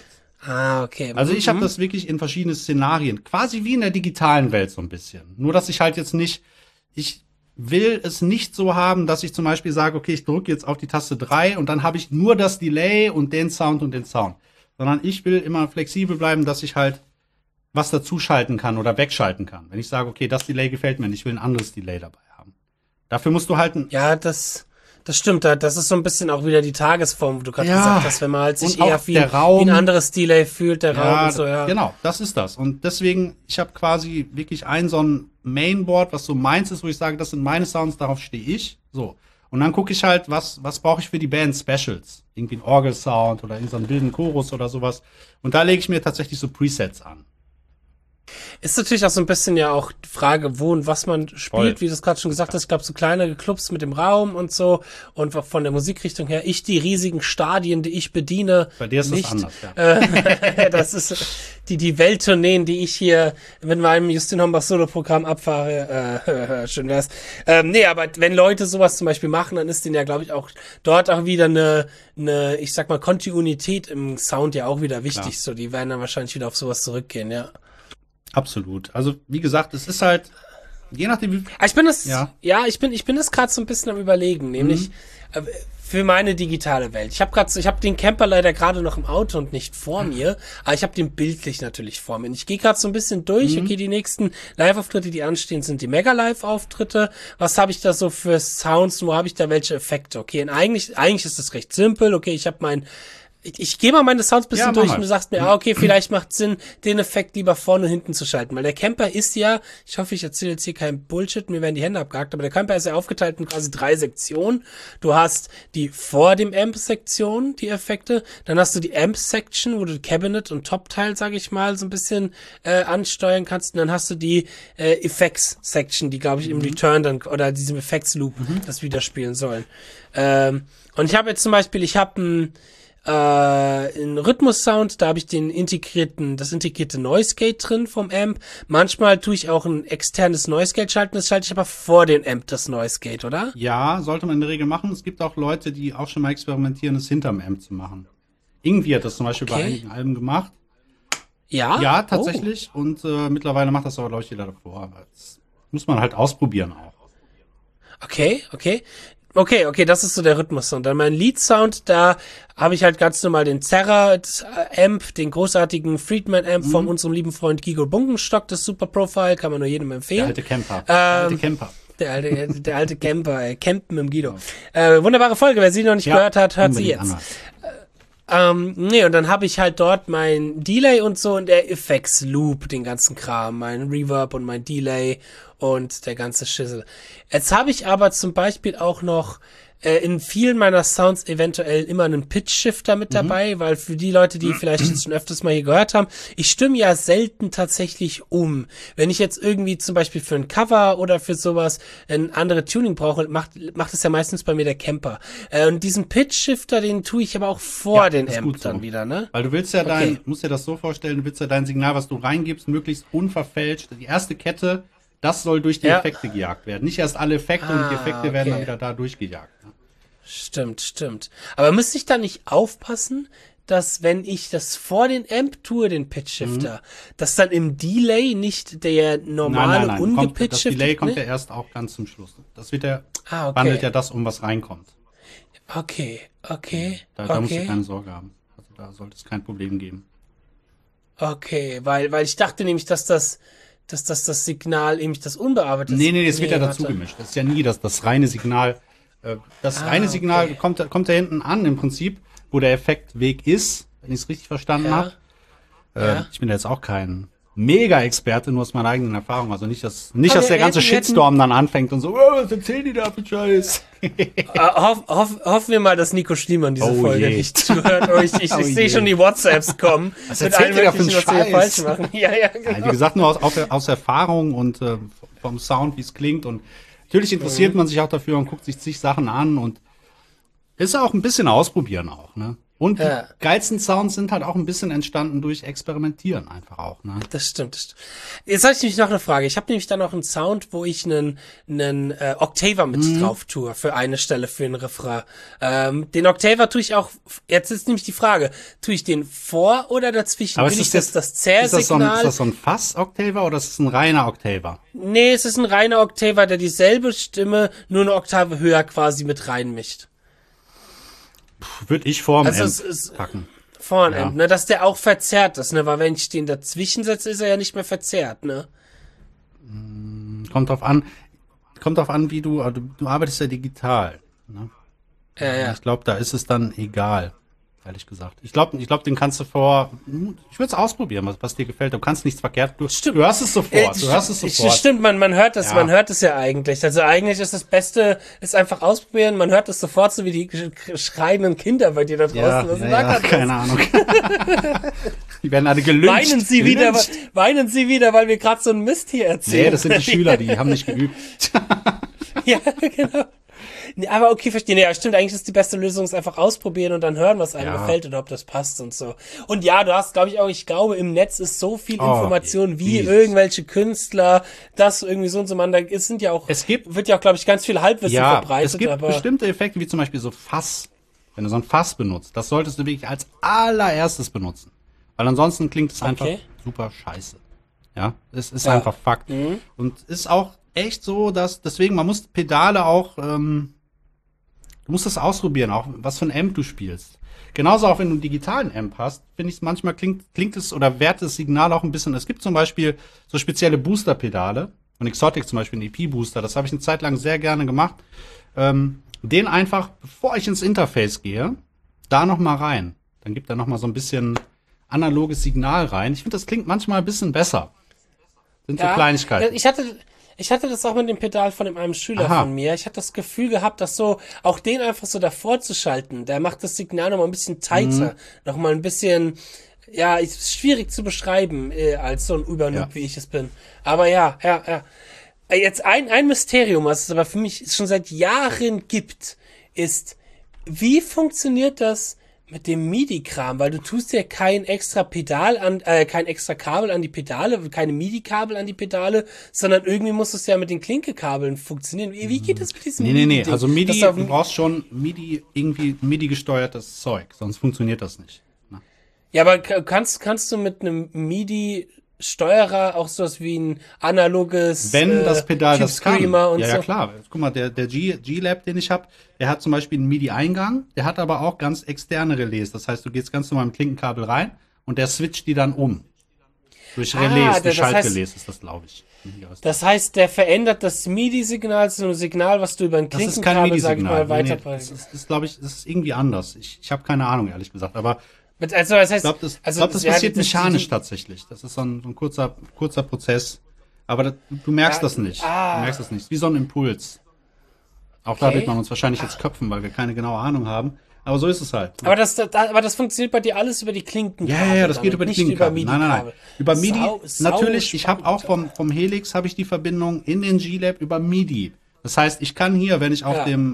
Okay. Also ich habe das wirklich in verschiedenen Szenarien, quasi wie in der digitalen Welt so ein bisschen. Nur, dass ich halt jetzt nicht, ich will es nicht so haben, dass ich zum Beispiel sage, okay, ich drücke jetzt auf die Taste 3 und dann habe ich nur das Delay und den Sound. Sondern ich will immer flexibel bleiben, dass ich halt was dazuschalten kann oder wegschalten kann. Wenn ich sage, okay, das Delay gefällt mir nicht, ich will ein anderes Delay dabei haben. Dafür musst du halt Ja, das stimmt, das ist so ein bisschen auch wieder die Tagesform, wo du gerade gesagt hast, wenn man halt sich eher wie ein anderes Delay fühlt, der Raum und so, ja. Genau, das ist das. Und deswegen, ich habe quasi wirklich so ein Mainboard, was so meins ist, wo ich sage, das sind meine Sounds, darauf stehe ich. So. Und dann gucke ich halt, was brauche ich für die Band Specials? Irgendwie ein Orgelsound oder irgendeinen wilden Chorus oder sowas. Und da lege ich mir tatsächlich so Presets an. Ist natürlich auch so ein bisschen ja auch die Frage, wo und was man spielt, wie du es gerade schon gesagt hast. Ich glaube, so kleinere Clubs mit dem Raum und so und von der Musikrichtung her. Die riesigen Stadien, die ich bediene. Bei dir ist nicht. Das anders, ja. Das ist die Welttourneen, die ich hier mit meinem Justin Hombach Solo-Programm abfahre. Schön wär's. Nee, aber wenn Leute sowas zum Beispiel machen, dann ist denen ja, glaube ich, auch dort auch wieder eine, ich sag mal, Kontinuität im Sound ja auch wieder wichtig. Ja. So, die werden dann wahrscheinlich wieder auf sowas zurückgehen, ja. Absolut. Also, wie gesagt, es ist halt, je nachdem wie... Ich bin das gerade so ein bisschen am Überlegen, nämlich für meine digitale Welt. Ich habe den Camper leider gerade noch im Auto und nicht vor mir, aber ich habe den bildlich natürlich vor mir. Und ich gehe gerade so ein bisschen durch. Okay, die nächsten Live-Auftritte, die anstehen, sind die Mega-Live-Auftritte. Was habe ich da so für Sounds? Wo habe ich da welche Effekte? Okay, und eigentlich ist das recht simpel. Okay, ich gehe mal meine Sounds ein bisschen durch und du sagst mir, okay, vielleicht macht Sinn, den Effekt lieber vorne und hinten zu schalten. Weil der Camper ist ja, ich hoffe, ich erzähle jetzt hier kein Bullshit, mir werden die Hände abgehakt, aber der Camper ist ja aufgeteilt in quasi 3 Sektionen. Du hast die vor dem Amp-Sektion, die Effekte. Dann hast du die Amp-Section, wo du Cabinet und Top-Teil, sage ich mal, so ein bisschen ansteuern kannst. Und dann hast du die Effects-Section, die, glaube ich, im Return dann, oder diesem Effects-Loop das widerspielen sollen. Und ich habe jetzt zum Beispiel, in Rhythmus-Sound, da habe ich das integrierte Noise Gate drin vom Amp. Manchmal tue ich auch ein externes Noise Gate schalten, das schalte ich aber vor den Amp, das Noise Gate, oder? Ja, sollte man in der Regel machen. Es gibt auch Leute, die auch schon mal experimentieren, das hinterm Amp zu machen. Irgendwie hat das zum Beispiel bei einigen Alben gemacht. Ja? Ja, tatsächlich. Oh. Und mittlerweile macht das aber, glaube ich, jeder davor. Das muss man halt ausprobieren auch. Okay, das ist so der Rhythmus. Und dann mein Lead-Sound, da habe ich halt ganz normal den Zerra-Amp, den großartigen Friedman-Amp von unserem lieben Freund Guigo Bunkenstock, das Super Profile, kann man nur jedem empfehlen. Der alte Camper, Campen im Guido. Wunderbare Folge, wer sie noch nicht gehört hat, hört sie jetzt. Und dann habe ich halt dort mein Delay und so und der Effects Loop, den ganzen Kram, mein Reverb und mein Delay und der ganze Schissel. Jetzt habe ich aber zum Beispiel auch noch in vielen meiner Sounds eventuell immer einen Pitch-Shifter mit dabei, weil für die Leute, die vielleicht jetzt schon öfters mal hier gehört haben, ich stimme ja selten tatsächlich um. Wenn ich jetzt irgendwie zum Beispiel für ein Cover oder für sowas ein andere Tuning brauche, macht es ja meistens bei mir der Camper. Und diesen Pitch-Shifter, den tue ich aber auch vor den Amp dann wieder, ne? Weil du willst ja musst dir das so vorstellen, du willst ja dein Signal, was du reingibst, möglichst unverfälscht. Die erste Kette, das soll durch die Effekte gejagt werden. Nicht erst alle Effekte und die Effekte werden dann wieder da durchgejagt. Ne? Stimmt. Aber müsste ich da nicht aufpassen, dass wenn ich das vor den Amp tue, den Pitch-Shifter, dass dann im Delay nicht der normale ungepitcht Das Delay kommt ja erst auch ganz zum Schluss. Das wird wandelt ja das um, was reinkommt. Okay. Da musst du keine Sorge haben. Also da sollte es kein Problem geben. Okay, weil ich dachte nämlich, dass das Signal eben das unbearbeitete Nee, das wird ja dazu gemischt. Das ist ja nie das reine Signal. Das reine Signal kommt da hinten an im Prinzip, wo der Effektweg ist, wenn ich es richtig verstanden habe. Ich bin ja jetzt auch kein Mega-Experte, nur aus meiner eigenen Erfahrung. Also nicht, dass der ganze Shitstorm dann anfängt und so, was erzählen die da für Scheiß? Hoffen wir mal, dass Nico Schliemann diese Folge nicht zuhört. Ich sehe schon die WhatsApps kommen. Was erzählt ihr da für einen Scheiß? Falsch machen. Ja, genau. Ja, wie gesagt, nur aus Erfahrung und vom Sound, wie es klingt. Und natürlich interessiert man sich auch dafür und guckt sich zig Sachen an und ist auch ein bisschen ausprobieren auch, ne? Und die geilsten Sounds sind halt auch ein bisschen entstanden durch Experimentieren einfach auch, ne? Das stimmt. Jetzt habe ich nämlich noch eine Frage. Ich habe nämlich da noch einen Sound, wo ich einen Octaver mit drauf tue für eine Stelle, für einen Refrain. Den Octaver tue ich auch, jetzt ist nämlich die Frage, tue ich den vor oder dazwischen? Aber Will ist das Zerrsignal? Ist das so ein Fass-Octaver oder ist es ein reiner Octaver? Nee, es ist ein reiner Octaver, der dieselbe Stimme nur eine Oktave höher quasi mit reinmischt. Würde ich vor dem Amp packen. Vor dem Amp, ne, dass der auch verzerrt ist, ne, weil wenn ich den dazwischen setze, ist er ja nicht mehr verzerrt, ne. Kommt drauf an, wie du arbeitest ja digital, ne. Ja. Ich glaube, da ist es dann egal, ehrlich gesagt. Ich glaube, den kannst du ich würde es ausprobieren, was dir gefällt. Du kannst nichts verkehrt. Du hörst es sofort. Stimmt, man hört es ja eigentlich. Also eigentlich ist das Beste, ist einfach ausprobieren. Man hört es sofort, so wie die schreienden Kinder bei dir da draußen. Keine Ahnung. Die werden alle gelyncht. Weinen sie wieder, weil wir gerade so einen Mist hier erzählen. Nee, das sind die Schüler, die haben nicht geübt. Ja, genau. Aber okay, verstehe. Ja, stimmt, eigentlich ist die beste Lösung, es einfach ausprobieren und dann hören, was einem gefällt oder ob das passt und so. Und ja, du hast, ich glaube, im Netz ist so viel Information, wie irgendwelche Künstler, das irgendwie so und so, man, wird ja auch, glaube ich, ganz viel Halbwissen verbreitet. Es gibt bestimmte Effekte, wie zum Beispiel so Fass. Wenn du so ein Fass benutzt, das solltest du wirklich als allererstes benutzen. Weil ansonsten klingt es einfach super scheiße. Ja, es ist einfach Fakt. Und ist auch echt so, dass deswegen, man muss Pedale auch, du Du musst das ausprobieren, auch was für ein Amp du spielst. Genauso auch wenn du einen digitalen Amp hast, finde ich manchmal klingt es oder wertet das Signal auch ein bisschen. Es gibt zum Beispiel so spezielle Booster-Pedale, von Exotic zum Beispiel ein EP-Booster, das habe ich eine Zeit lang sehr gerne gemacht. Den einfach, bevor ich ins Interface gehe, da nochmal rein. Dann gibt er nochmal so ein bisschen analoges Signal rein. Ich finde, das klingt manchmal ein bisschen besser. Sind so Kleinigkeiten. Ich hatte das auch mit dem Pedal von einem Schüler von mir. Ich hatte das Gefühl gehabt, dass so, auch den einfach so davor zu schalten, der macht das Signal nochmal ein bisschen tighter, nochmal ein bisschen, ja, ist schwierig zu beschreiben, als so ein Übernoob, wie ich es bin. Aber ja. Jetzt ein Mysterium, was es aber für mich schon seit Jahren gibt, ist, wie funktioniert das mit dem MIDI-Kram? Weil du tust ja kein extra kein extra Kabel an die Pedale, keine MIDI-Kabel an die Pedale, sondern irgendwie muss es ja mit den Klinkekabeln funktionieren. Wie geht das mit diesem MIDI? Nee. Also MIDI, du brauchst schon irgendwie MIDI-gesteuertes Zeug, sonst funktioniert das nicht. Ne? Ja, aber kannst du mit einem MIDI-Steuerer auch sowas wie ein analoges Wenn das Pedal Tube das kann. Screamer und ja, so? Ja, klar. Guck mal, der G-Lab, den ich habe, der hat zum Beispiel einen MIDI-Eingang, der hat aber auch ganz externe Relais. Das heißt, du gehst ganz normal mit dem Klinkenkabel rein und der switcht die dann um. Durch Relais, durch Schaltrelais ist das, glaube ich. Das heißt, der verändert das MIDI-Signal zu einem Signal, was du über ein Klinkenkabel, sag ich mal, weiterbringst. Das ist, glaube ich, das ist irgendwie anders. Ich habe keine Ahnung, ehrlich gesagt. Aber also, das heißt, ich glaube, das passiert mechanisch tatsächlich. Das ist so ein kurzer Prozess. Aber du merkst das nicht. Du merkst das nicht. Wie so ein Impuls. Auch da wird man uns wahrscheinlich jetzt köpfen, weil wir keine genaue Ahnung haben. Aber so ist es halt. Aber das funktioniert bei dir alles über die Klinkenkabel. Ja, das geht über die Klinkenkabel. Nein. Über MIDI, natürlich, spannend. Ich habe auch vom Helix habe ich die Verbindung in den G-Lab über MIDI. Das heißt, ich kann hier, wenn ich auf dem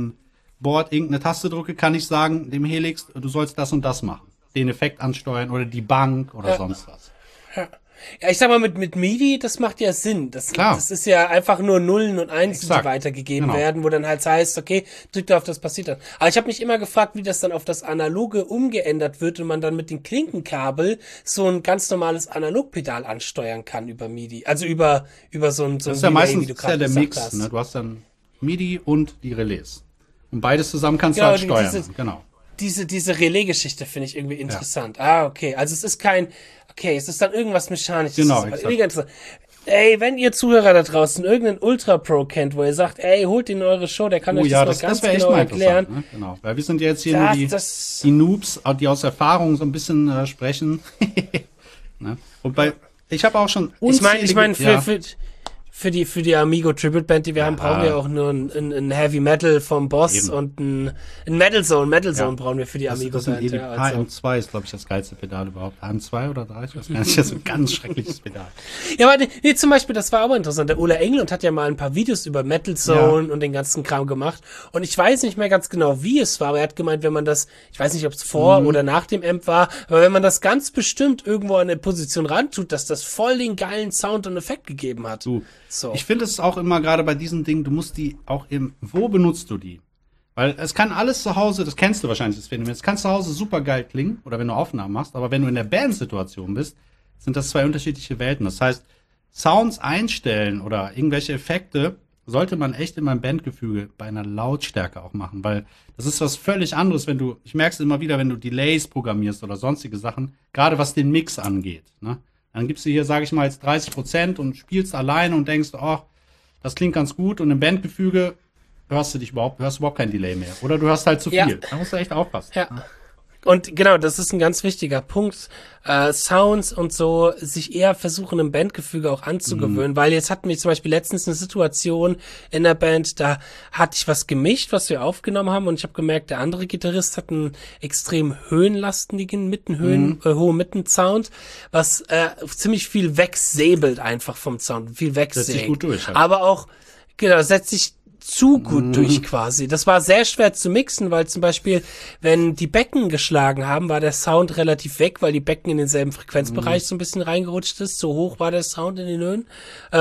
Board irgendeine Taste drücke, kann ich sagen, dem Helix, du sollst das und das machen. Den Effekt ansteuern oder die Bank oder sonst was. Ja, ich sag mal, mit MIDI, das macht ja Sinn. Das ist ja einfach nur Nullen und Einsen, die weitergegeben werden, wo dann halt heißt, okay, drück da auf das, passiert dann. Aber ich habe mich immer gefragt, wie das dann auf das Analoge umgeändert wird und man dann mit dem Klinkenkabel so ein ganz normales Analogpedal ansteuern kann über MIDI. Also über so ein Das ist ja meistens der Mix, ne? Du hast dann MIDI und die Relais. Und beides zusammen kannst du halt steuern. Diese Relais-Geschichte finde ich irgendwie interessant. Okay. Also es ist es ist dann irgendwas Mechanisches. Genau, exakt. Ey, wenn ihr Zuhörer da draußen irgendeinen Ultra Pro kennt, wo ihr sagt, ey, holt ihn in eure Show, der kann euch das mal ganz genau erklären. Ne? Genau, weil wir sind ja jetzt hier nur die Noobs, die aus Erfahrung so ein bisschen sprechen. Ne? Wobei, ich habe auch schon ich meine, für die Amigo Tribute Band, die wir haben, brauchen wir auch nur ein Heavy Metal vom Boss und ein Metal Zone brauchen wir für die Amigo Band. HM2 ist, glaube ich, das geilste Pedal überhaupt. HM2 oder 3, ich weiß gar nicht, das ist ein ganz schreckliches Pedal. Ja, aber nee, zum Beispiel, das war auch interessant. Der Ole Englund hat ja mal ein paar Videos über Metal Zone und den ganzen Kram gemacht. Und ich weiß nicht mehr ganz genau, wie es war, aber er hat gemeint, wenn man das, ich weiß nicht, ob es vor oder nach dem Amp war, aber wenn man das ganz bestimmt irgendwo an eine Position rantut, dass das voll den geilen Sound und Effekt gegeben hat. So. Ich finde es auch immer gerade bei diesen Dingen, du musst die auch wo benutzt du die? Weil es kann alles zu Hause, das kennst du wahrscheinlich, das Phänomen, es kann zu Hause super geil klingen oder wenn du Aufnahmen machst, aber wenn du in der Bandsituation bist, sind das zwei unterschiedliche Welten. Das heißt, Sounds einstellen oder irgendwelche Effekte sollte man echt in meinem Bandgefüge bei einer Lautstärke auch machen, weil das ist was völlig anderes, ich merke es immer wieder, wenn du Delays programmierst oder sonstige Sachen, gerade was den Mix angeht, ne? Dann gibst du hier, sage ich mal, jetzt 30% und spielst alleine und denkst, das klingt ganz gut. Und im Bandgefüge hörst du überhaupt kein Delay mehr. Oder du hörst halt zu viel. Da musst du echt aufpassen. Ja. Und genau, das ist ein ganz wichtiger Punkt. Sounds und so, sich eher versuchen, im Bandgefüge auch anzugewöhnen. Weil jetzt hatten wir zum Beispiel letztens eine Situation in der Band, da hatte ich was gemischt, was wir aufgenommen haben. Und ich habe gemerkt, der andere Gitarrist hat einen extrem höhenlastigen, hohen Mitten-Sound, was ziemlich viel wegsäbelt einfach vom Sound. Viel wegsägt. Setzt sich gut durch. Halt. Aber auch, setzt sich zu gut durch quasi. Das war sehr schwer zu mixen, weil zum Beispiel, wenn die Becken geschlagen haben, war der Sound relativ weg, weil die Becken in denselben Frequenzbereich so ein bisschen reingerutscht ist. So hoch war der Sound in den Höhen.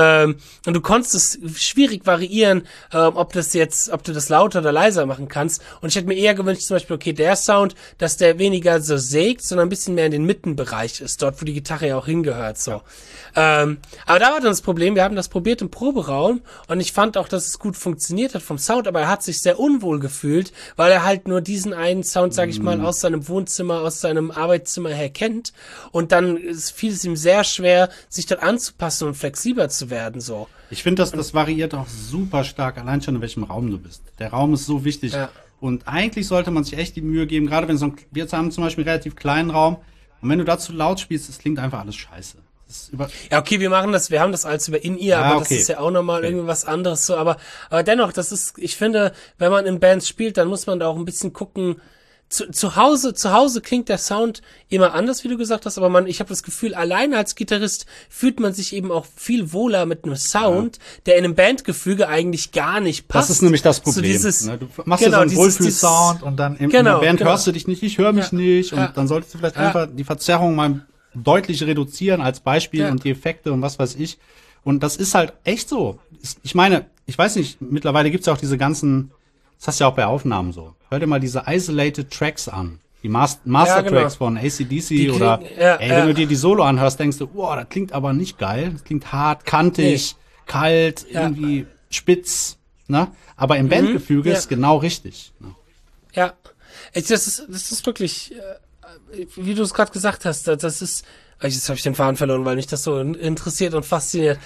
Und du konntest es schwierig variieren, ob du das lauter oder leiser machen kannst. Und ich hätte mir eher gewünscht, zum Beispiel, okay, der Sound, dass der weniger so sägt, sondern ein bisschen mehr in den Mittenbereich ist, dort, wo die Gitarre ja auch hingehört, so. Aber da war dann das Problem, wir haben das probiert im Proberaum und ich fand auch, dass es gut funktioniert funktioniert hat vom Sound, aber er hat sich sehr unwohl gefühlt, weil er halt nur diesen einen Sound, sag ich mal, aus seinem Wohnzimmer, aus seinem Arbeitszimmer her kennt. Und dann fiel es ihm sehr schwer, sich dort anzupassen und flexibler zu werden, so. Ich finde, das variiert auch super stark, allein schon in welchem Raum du bist. Der Raum ist so wichtig. Ja. Und eigentlich sollte man sich echt die Mühe geben, gerade wenn wir jetzt haben zum Beispiel einen relativ kleinen Raum, und wenn du da zu laut spielst, das klingt einfach alles scheiße. Ja, okay, wir haben das als über In-Ear, aber okay. Das ist ja auch nochmal irgendwie was anderes so, aber dennoch, ich finde, wenn man in Bands spielt, dann muss man da auch ein bisschen gucken. Zu Hause klingt der Sound immer anders, wie du gesagt hast, aber ich habe das Gefühl, alleine als Gitarrist fühlt man sich eben auch viel wohler mit einem Sound, der in einem Bandgefüge eigentlich gar nicht passt. Das ist nämlich das Problem. So du machst ja so einen Wohlfühl-Sound und dann in der Band hörst du dich nicht, ich höre mich nicht und dann solltest du vielleicht einfach die Verzerrung mal deutlich reduzieren als Beispiel und die Effekte und was weiß ich. Und das ist halt echt so. Ich meine, ich weiß nicht, mittlerweile gibt's ja auch diese ganzen, das hast du ja auch bei Aufnahmen so. Hör dir mal diese Isolated Tracks an. Die Master-Tracks von AC/DC oder, wenn du dir die Solo anhörst, denkst du, wow, das klingt aber nicht geil. Das klingt hart, kantig, kalt, irgendwie spitz, ne? Aber im Bandgefüge ist genau richtig. Ne? Ja. Das ist wirklich, wie du es gerade gesagt hast, das ist, jetzt habe ich den Faden verloren, weil mich das so interessiert und fasziniert.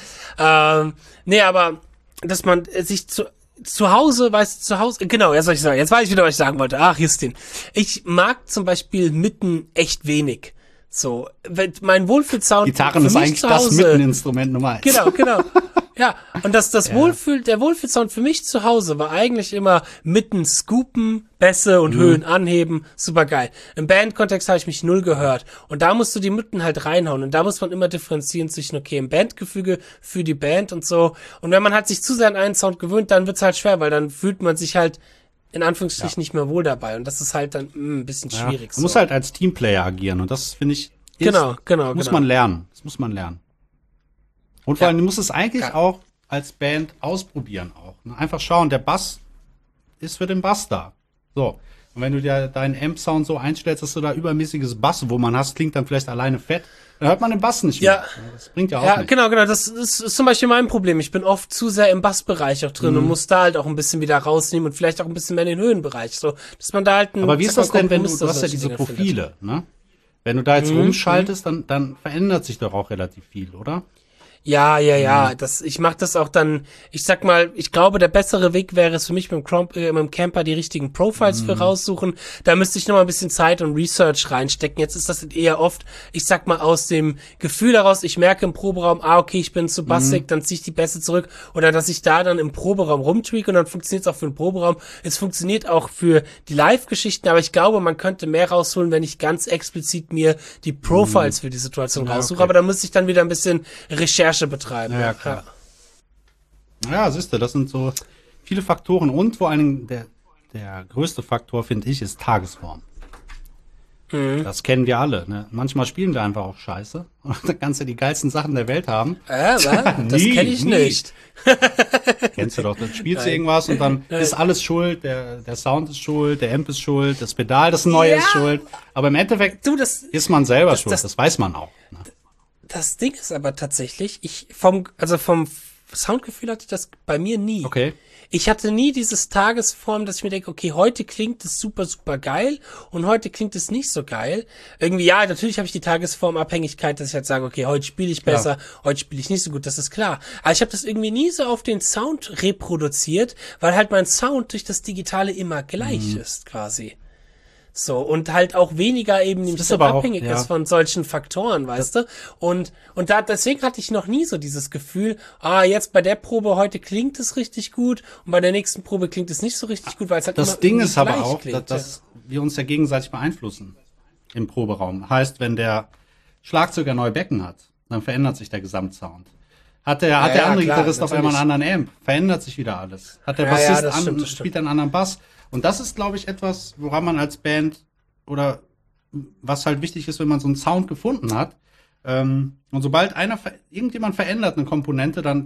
Aber, dass man sich zu Hause, genau, jetzt soll ich sagen, jetzt weiß ich wieder, was ich sagen wollte. Ach, Justin. Ich mag zum Beispiel Mitten echt wenig. So, mein Wohlfühlsound. Gitarren ist eigentlich das Mitteninstrument Nummer 1. Genau. Ja, und der Wohlfühlsound für mich zu Hause war eigentlich immer Mitten scoopen, Bässe und Höhen anheben, super geil. Im Bandkontext habe ich mich null gehört. Und da musst du die Mitten halt reinhauen. Und da muss man immer differenzieren zwischen, okay, im Bandgefüge für die Band und so. Und wenn man halt sich zu sehr an einen Sound gewöhnt, dann wird's halt schwer, weil dann fühlt man sich halt in Anführungsstrichen nicht mehr wohl dabei. Und das ist halt dann ein bisschen schwierig. Man muss halt als Teamplayer agieren. Und das, finde ich, muss man lernen. Das muss man lernen. Und vor allem, du musst es eigentlich auch als Band ausprobieren auch. Ne? Einfach schauen, der Bass ist für den Bass da. So. Und wenn du dir deinen Amp-Sound so einstellst, dass du da übermäßiges Bass, wo man hast, klingt dann vielleicht alleine fett, dann hört man den Bass nicht mehr. Das bringt ja auch nichts. Genau. Das ist zum Beispiel mein Problem. Ich bin oft zu sehr im Bassbereich auch drin und muss da halt auch ein bisschen wieder rausnehmen und vielleicht auch ein bisschen mehr in den Höhenbereich. So, dass man da halt Aber wie ist das denn, wenn du hast ja diese Profile, ne? Wenn du da jetzt rumschaltest, dann verändert sich doch auch relativ viel, oder? Ja. Ich mach das auch dann, ich sag mal, ich glaube, der bessere Weg wäre es für mich mit dem Camper die richtigen Profiles für raussuchen. Da müsste ich noch mal ein bisschen Zeit und Research reinstecken. Jetzt ist das eher oft, ich sag mal, aus dem Gefühl heraus, ich merke im Proberaum, okay, ich bin zu bassig, dann ziehe ich die Bässe zurück. Oder dass ich da dann im Proberaum rumtweak und dann funktioniert es auch für den Proberaum. Es funktioniert auch für die Live-Geschichten, aber ich glaube, man könnte mehr rausholen, wenn ich ganz explizit mir die Profiles für die Situation raussuche. Okay. Aber da müsste ich dann wieder ein bisschen Recherche betreiben. Ja, klar. Ja, siehst du, das sind so viele Faktoren und vor allen Dingen der größte Faktor, finde ich, ist Tagesform. Das kennen wir alle. Ne? Manchmal spielen wir einfach auch scheiße und dann kannst du die geilsten Sachen der Welt haben. Das kenne ich nicht. Kennst du doch, dann spielst du irgendwas und dann ist alles schuld, der Sound ist schuld, der Amp ist schuld, das Pedal, das Neue ist schuld. Aber im Endeffekt ist man selber schuld, das weiß man auch. Ne? Das Ding ist aber tatsächlich, vom Soundgefühl hatte ich das bei mir nie. Okay. Ich hatte nie dieses Tagesform, dass ich mir denke, okay, heute klingt es super, super geil und heute klingt es nicht so geil. Irgendwie, ja, natürlich habe ich die Tagesformabhängigkeit, dass ich halt sage, okay, heute spiele ich besser, heute spiele ich nicht so gut, das ist klar. Aber ich habe das irgendwie nie so auf den Sound reproduziert, weil halt mein Sound durch das Digitale immer gleich ist, quasi. So, und halt auch weniger eben nämlich abhängig ist von solchen Faktoren, weißt du? Und deswegen hatte ich noch nie so dieses Gefühl, jetzt bei der Probe heute klingt es richtig gut und bei der nächsten Probe klingt es nicht so richtig gut, weil es halt das Ding ist aber auch, dass wir uns ja gegenseitig beeinflussen im Proberaum. Heißt, wenn der Schlagzeuger neue Becken hat, dann verändert sich der Gesamtsound. Hat der andere Gitarrist auf einmal einen anderen Amp, verändert sich wieder alles. Hat der Bassist spielt einen anderen Bass. Und das ist, glaube ich, etwas, woran man als Band oder was halt wichtig ist, wenn man so einen Sound gefunden hat. Und sobald irgendjemand verändert eine Komponente, dann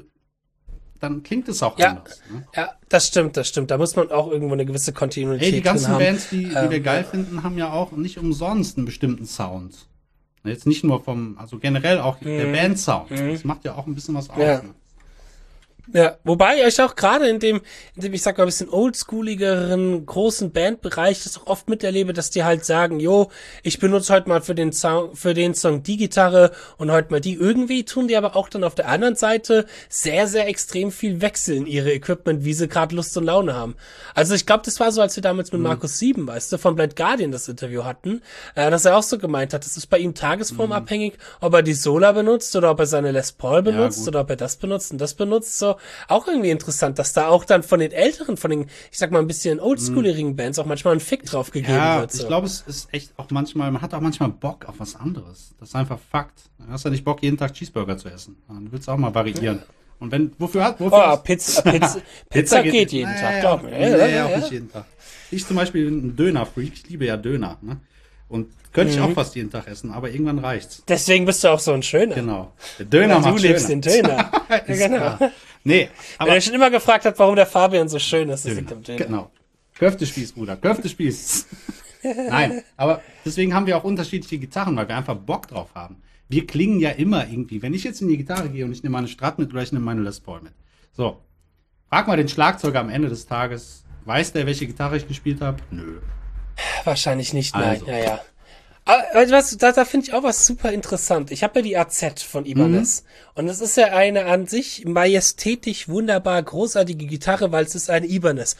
klingt es auch anders. Ne? Ja, das stimmt. Da muss man auch irgendwo eine gewisse Kontinuität die ganzen Bands, die wir geil finden, haben ja auch nicht umsonst einen bestimmten Sound. Jetzt nicht nur also generell auch der Bandsound. Das macht ja auch ein bisschen was aus. Ja. Ja, wobei ich auch gerade in dem, ich sag mal, ein bisschen oldschooligeren, großen Bandbereich das auch oft miterlebe, dass die halt sagen, jo, ich benutze heute mal für den Song die Gitarre und heute mal die. Irgendwie tun die aber auch dann auf der anderen Seite sehr, sehr extrem viel wechseln, ihre Equipment, wie sie gerade Lust und Laune haben. Also ich glaube, das war so, als wir damals mit Markus Sieben, weißt du, von Blind Guardian das Interview hatten, dass er auch so gemeint hat, das ist bei ihm tagesformabhängig, ob er die Solar benutzt oder ob er seine Les Paul benutzt oder ob er das benutzt und das benutzt, so. Auch irgendwie interessant, dass da auch dann von den älteren, von den, ich sag mal, ein bisschen oldschooligen Bands auch manchmal ein Fick drauf gegeben wird. So. Ich glaube, es ist echt auch manchmal, man hat auch manchmal Bock auf was anderes. Das ist einfach Fakt. Du hast ja nicht Bock, jeden Tag Cheeseburger zu essen. Du willst auch mal variieren. Und wenn, wofür Pizza geht jeden Tag, glaub mir. Nee, auch nicht jeden Tag. Ich zum Beispiel bin ein Döner-Freak, ich liebe ja Döner, ne? Und könnte ich auch fast jeden Tag essen, aber irgendwann reicht's. Deswegen bist du auch so ein Schöner. Genau. Der Döner macht du liebst den Döner. Ja, genau. Nee, aber wenn er schon immer gefragt hat, warum der Fabian so schön ist, das liegt am Döner. Genau. Köftespieß, Bruder. Köftespieß. Nein, aber deswegen haben wir auch unterschiedliche Gitarren, weil wir einfach Bock drauf haben. Wir klingen ja immer irgendwie. Wenn ich jetzt in die Gitarre gehe und ich nehme meine Strat mit oder ich nehme meine Les Paul mit. So. Frag mal den Schlagzeuger am Ende des Tages. Weiß der, welche Gitarre ich gespielt habe? Nö. Wahrscheinlich nicht, nein. Also. Ja. Aber weißt du, da finde ich auch was super interessant. Ich habe ja die AZ von Ibanez und es ist ja eine an sich majestätisch, wunderbar, großartige Gitarre, weil es ist eine Ibanez.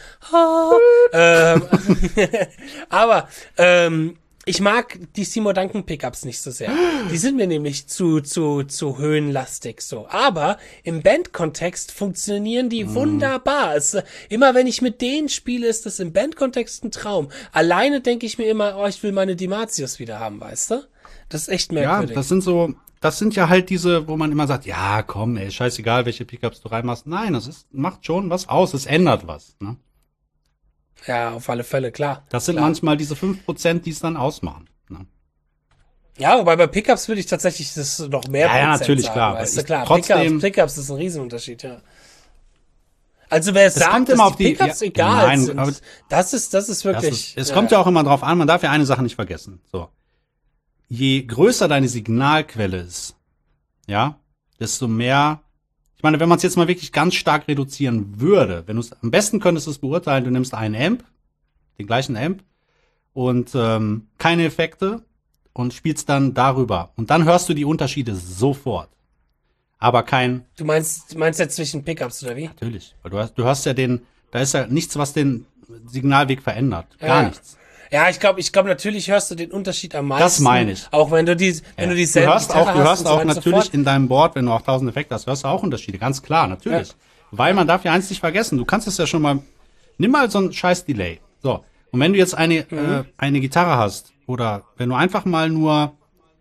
Aber ich mag die Seymour Duncan Pickups nicht so sehr. Die sind mir nämlich zu höhenlastig so. Aber im Bandkontext funktionieren die wunderbar. Immer wenn ich mit denen spiele, ist das im Bandkontext ein Traum. Alleine denke ich mir immer, oh, ich will meine Dimatius wieder haben, weißt du? Das ist echt merkwürdig. Ja, das sind ja halt diese, wo man immer sagt, ja, komm, ey, scheißegal, welche Pickups du reinmachst. Nein, macht schon was aus, es ändert was, ne? Ja, auf alle Fälle, klar. Das sind manchmal diese 5%, die es dann ausmachen. Ne? Ja, wobei bei Pickups würde ich tatsächlich das noch mehr Prozent natürlich, sagen, klar. Weißt du, klar. Trotzdem, Pickups ist ein Riesenunterschied, ja. Also wer sagt, kommt dass immer auf die Pickups egal sind, aber das ist wirklich... Es kommt ja auch immer drauf an, man darf ja eine Sache nicht vergessen. So, je größer deine Signalquelle ist, ja, desto mehr... Ich meine, wenn man es jetzt mal wirklich ganz stark reduzieren würde, am besten könntest du es beurteilen, du nimmst einen Amp, den gleichen Amp, und keine Effekte und spielst dann darüber. Und dann hörst du die Unterschiede sofort. Aber Du meinst jetzt zwischen Pickups oder wie? Natürlich. Weil du hast ja da ist ja nichts, was den Signalweg verändert. Gar nichts. Ja, ich glaube, natürlich hörst du den Unterschied am meisten. Das meine ich. Auch wenn du dieselbe Du hörst auch natürlich sofort in deinem Board, wenn du auch 1000 Effekte hast, hörst du auch Unterschiede. Ganz klar, natürlich. Ja. Weil man darf ja eins nicht vergessen. Du kannst es ja schon mal, nimm mal so ein scheiß Delay. So. Und wenn du jetzt eine Gitarre hast, oder wenn du einfach mal nur,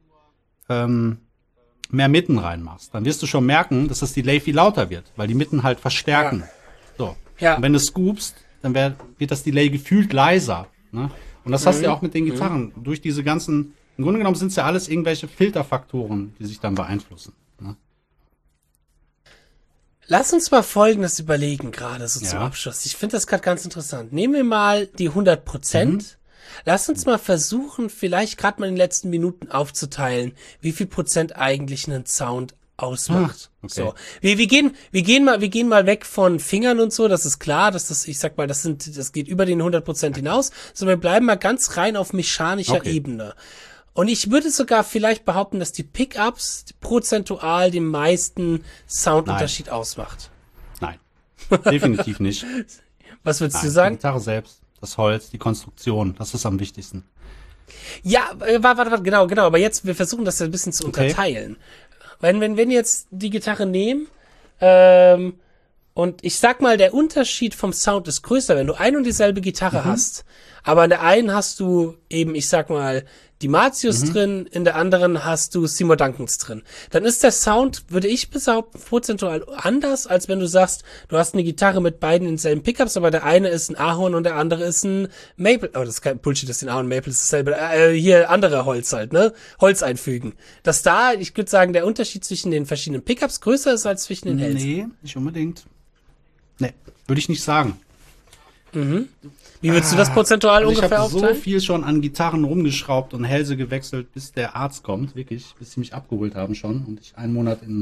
mehr Mitten reinmachst, dann wirst du schon merken, dass das Delay viel lauter wird, weil die Mitten halt verstärken. Ja. So. Ja. Und wenn du scoopst, dann wird das Delay gefühlt leiser, ne? Und das hast du ja auch mit den Gitarren. Durch diese ganzen, im Grunde genommen sind es ja alles irgendwelche Filterfaktoren, die sich dann beeinflussen. Ne? Lass uns mal Folgendes überlegen, gerade so zum Abschluss. Ich finde das gerade ganz interessant. Nehmen wir mal die 100%. Lass uns mal versuchen, vielleicht gerade mal in den letzten Minuten aufzuteilen, wie viel Prozent eigentlich einen Sound ausmacht. Okay. So. Wir gehen mal weg von Fingern und so, das ist klar, das geht über den 100% hinaus, sondern wir bleiben mal ganz rein auf mechanischer Ebene. Und ich würde sogar vielleicht behaupten, dass die Pickups prozentual den meisten Soundunterschied ausmacht. Nein. Definitiv nicht. Was würdest du sagen? Die Gitarre selbst, das Holz, die Konstruktion, das ist am wichtigsten. Ja, warte, genau, aber jetzt, wir versuchen das ja ein bisschen zu unterteilen. Wenn wir jetzt die Gitarre nehmen, und ich sag mal, der Unterschied vom Sound ist größer, wenn du ein und dieselbe Gitarre hast, aber in der einen hast du eben, ich sag mal, Dimatius drin, in der anderen hast du Seymour Duncans drin. Dann ist der Sound, würde ich behaupten, prozentual anders, als wenn du sagst, du hast eine Gitarre mit beiden in denselben Pickups, aber der eine ist ein Ahorn und der andere ist ein Maple. Oh, das ist kein Bullshit, das ist ein Ahorn, Maple ist dasselbe. Hier andere Holz halt, ne? Holz einfügen. Dass da, ich würde sagen, der Unterschied zwischen den verschiedenen Pickups größer ist als zwischen den Hells. Nee, nicht unbedingt. Nee, würde ich nicht sagen. Wie würdest du das prozentual ungefähr aufteilen? Ich habe so viel schon an Gitarren rumgeschraubt und Hälse gewechselt, bis der Arzt kommt, wirklich, bis sie mich abgeholt haben schon und ich einen Monat in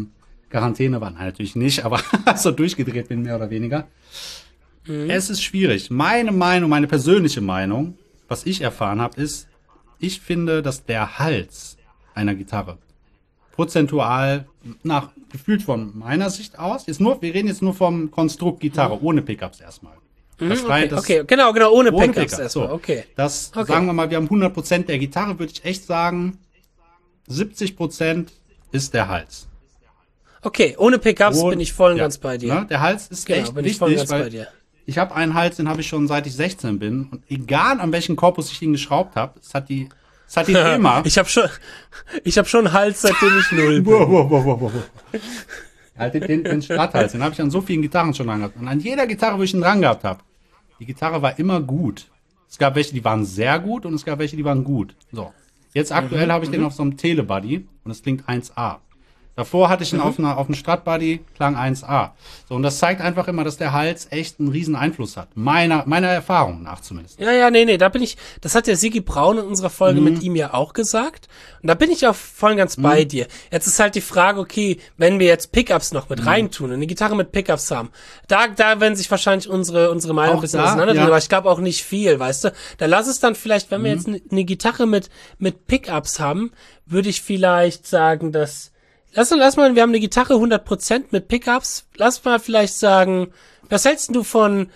Quarantäne war. Nein, natürlich nicht, aber so durchgedreht bin, mehr oder weniger. Es ist schwierig. Meine Meinung, meine persönliche Meinung, was ich erfahren habe, ist, ich finde, dass der Hals einer Gitarre prozentual gefühlt von meiner Sicht aus, wir reden jetzt nur vom Konstrukt Gitarre, ohne Pickups erstmal. Okay, genau, ohne Pickups erstmal, so. Okay. Sagen wir mal, wir haben 100% der Gitarre, würde ich echt sagen, 70% ist der Hals. Okay, ohne Pickups bin ich voll und ganz bei dir. Ne? Der Hals ist echt bin wichtig, ich voll und ganz weil bei dir. ich habe einen Hals, den habe ich schon seit ich 16 bin. Und egal an welchen Korpus ich ihn geschraubt habe, es hat ihn immer. Ich habe schon einen Hals, seitdem ich 0 bin. Wow. Halt den Stratthals, den habe ich an so vielen Gitarren schon dran gehabt. Und an jeder Gitarre, wo ich ihn dran gehabt habe, die Gitarre war immer gut. Es gab welche, die waren sehr gut und es gab welche, die waren gut. So. Jetzt aktuell habe ich den auf so einem Telebuddy und es klingt 1A. Davor hatte ich ihn auf einem Strat-Buddy, klang 1A. So, und das zeigt einfach immer, dass der Hals echt einen riesen Einfluss hat. Meiner Erfahrung nach zumindest. Ja, nee, das hat der Sigi Braun in unserer Folge mit ihm ja auch gesagt. Und da bin ich auch voll und ganz bei dir. Jetzt ist halt die Frage, okay, wenn wir jetzt Pickups noch mit reintun und eine Gitarre mit Pickups haben, da werden sich wahrscheinlich unsere Meinung ein bisschen auseinanderdrehen, aber ich glaube auch nicht viel, weißt du. Da lass es dann vielleicht, wenn wir jetzt eine Gitarre mit Pickups haben, würde ich vielleicht sagen, dass Lass mal, wir haben eine Gitarre 100% mit Pickups. Lass mal vielleicht sagen, was hältst du von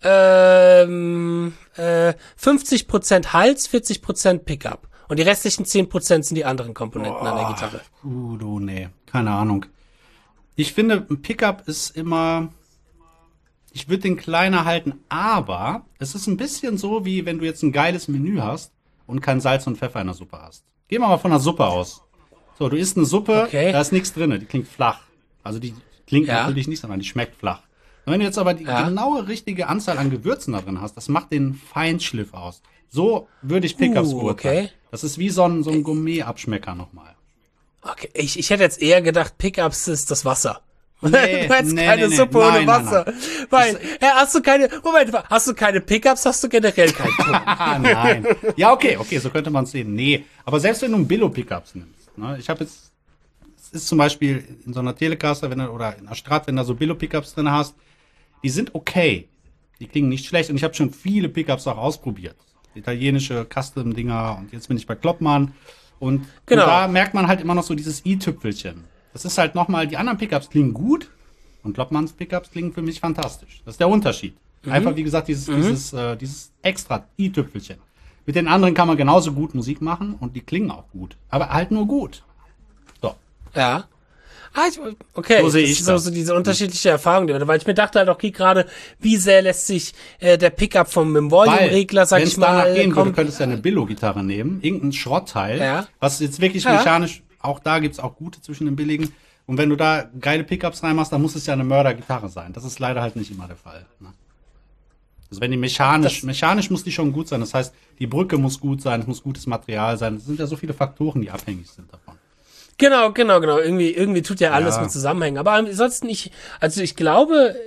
50% Hals, 40% Pickup? Und die restlichen 10% sind die anderen Komponenten an der Gitarre. Nee, keine Ahnung. Ich finde, ein Pickup ist immer, ich würde den kleiner halten, aber es ist ein bisschen so, wie wenn du jetzt ein geiles Menü hast und kein Salz und Pfeffer in der Suppe hast. Gehen wir mal von der Suppe aus. So, du isst eine Suppe, da ist nichts drin, die klingt flach. Also die klingt natürlich nicht, sondern die schmeckt flach. Und wenn du jetzt aber die genaue richtige Anzahl an Gewürzen da drin hast, das macht den Feinschliff aus. So würde ich Pickups beurteilen. Okay. Das ist wie so ein Gourmet-Abschmecker nochmal. Okay, ich hätte jetzt eher gedacht, Pickups ist das Wasser. Nee, du hättest keine Suppe ohne Wasser. Nein. Weil, hast du keine Pickups, hast du generell keinen Ton. Nein. Ja, okay, so könnte man es sehen. Nee, aber selbst wenn du ein Billo-Pickups nimmst, ne, es ist zum Beispiel in so einer Telecaster, oder in einer Strat, wenn du so Billo-Pickups drin hast, die sind okay. Die klingen nicht schlecht und ich habe schon viele Pickups auch ausprobiert. Italienische Custom-Dinger und jetzt bin ich bei Kloppmann und da merkt man halt immer noch so dieses i-Tüpfelchen. Das ist halt nochmal, die anderen Pickups klingen gut und Kloppmanns Pickups klingen für mich fantastisch. Das ist der Unterschied. Einfach, wie gesagt, dieses extra i-Tüpfelchen. Mit den anderen kann man genauso gut Musik machen und die klingen auch gut. Aber halt nur gut. So. Ja. Okay, so sehe ich das. So diese unterschiedliche Erfahrung, weil ich mir dachte halt, okay, gerade, wie sehr lässt sich der Pickup vom Volume-Regler, sag ich mal, gehen würde, könntest du eine Billo-Gitarre nehmen, irgendein Schrottteil, was jetzt wirklich mechanisch, auch da gibt's auch gute zwischen den billigen. Und wenn du da geile Pickups reinmachst, dann muss es ja eine Mördergitarre sein. Das ist leider halt nicht immer der Fall. Ne? Also wenn die mechanisch muss die schon gut sein. Das heißt, die Brücke muss gut sein, es muss gutes Material sein. Es sind ja so viele Faktoren, die abhängig sind davon. Genau. Irgendwie tut ja alles mit zusammenhängen. Aber ansonsten ich habe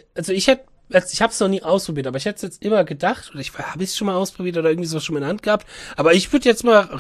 es noch nie ausprobiert, aber ich hätte es jetzt immer gedacht, oder habe ich es schon mal ausprobiert oder irgendwie so schon mal in der Hand gehabt. Aber ich würde jetzt mal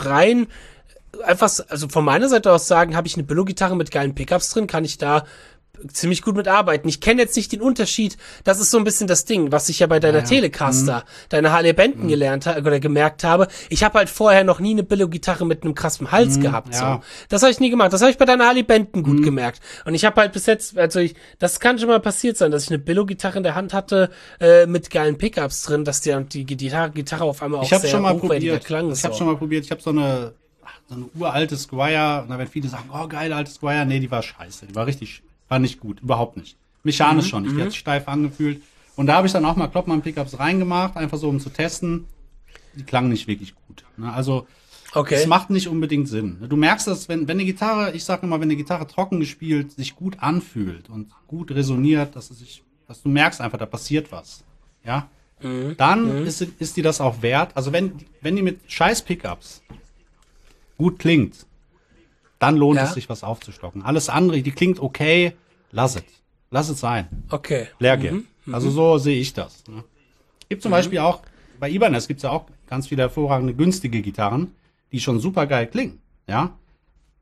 also von meiner Seite aus sagen, habe ich eine Billo-Gitarre mit geilen Pickups drin, kann ich da ziemlich gut mitarbeiten. Ich kenne jetzt nicht den Unterschied. Das ist so ein bisschen das Ding, was ich ja bei deiner Telecaster, deiner Harley Benton gemerkt habe. Ich habe halt vorher noch nie eine Billo-Gitarre mit einem krassen Hals gehabt. So. Das habe ich nie gemacht. Das habe ich bei deiner Harley Benton gut gemerkt. Und ich habe halt bis jetzt, das kann schon mal passiert sein, dass ich eine Billo-Gitarre in der Hand hatte mit geilen Pickups drin, dass die Gitarre auf einmal auch sehr hochwertiger klang. Ich habe schon mal probiert. Ich habe so eine uralte Squier. Und da werden viele sagen, oh, geile alte Squier. Nee, die war scheiße. Die war nicht gut, überhaupt nicht. Mechanisch schon nicht, die hat sich steif angefühlt. Und da habe ich dann auch mal Kloppmann-Pickups reingemacht, einfach so, um zu testen. Die klangen nicht wirklich gut. Ne? Also, es macht nicht unbedingt Sinn. Du merkst das, wenn eine Gitarre, ich sag immer, wenn eine Gitarre trocken gespielt sich gut anfühlt und gut resoniert, dass du merkst einfach, da passiert was. Ja? Dann ist die das auch wert. Also wenn die mit scheiß Pickups gut klingt, dann lohnt es sich, was aufzustocken. Alles andere, die klingt okay, lass es sein. Okay. Leergehen. Also so sehe ich das. Ne? Gibt zum Beispiel auch, bei Ibanez gibt's ja auch ganz viele hervorragende, günstige Gitarren, die schon super geil klingen. Ja.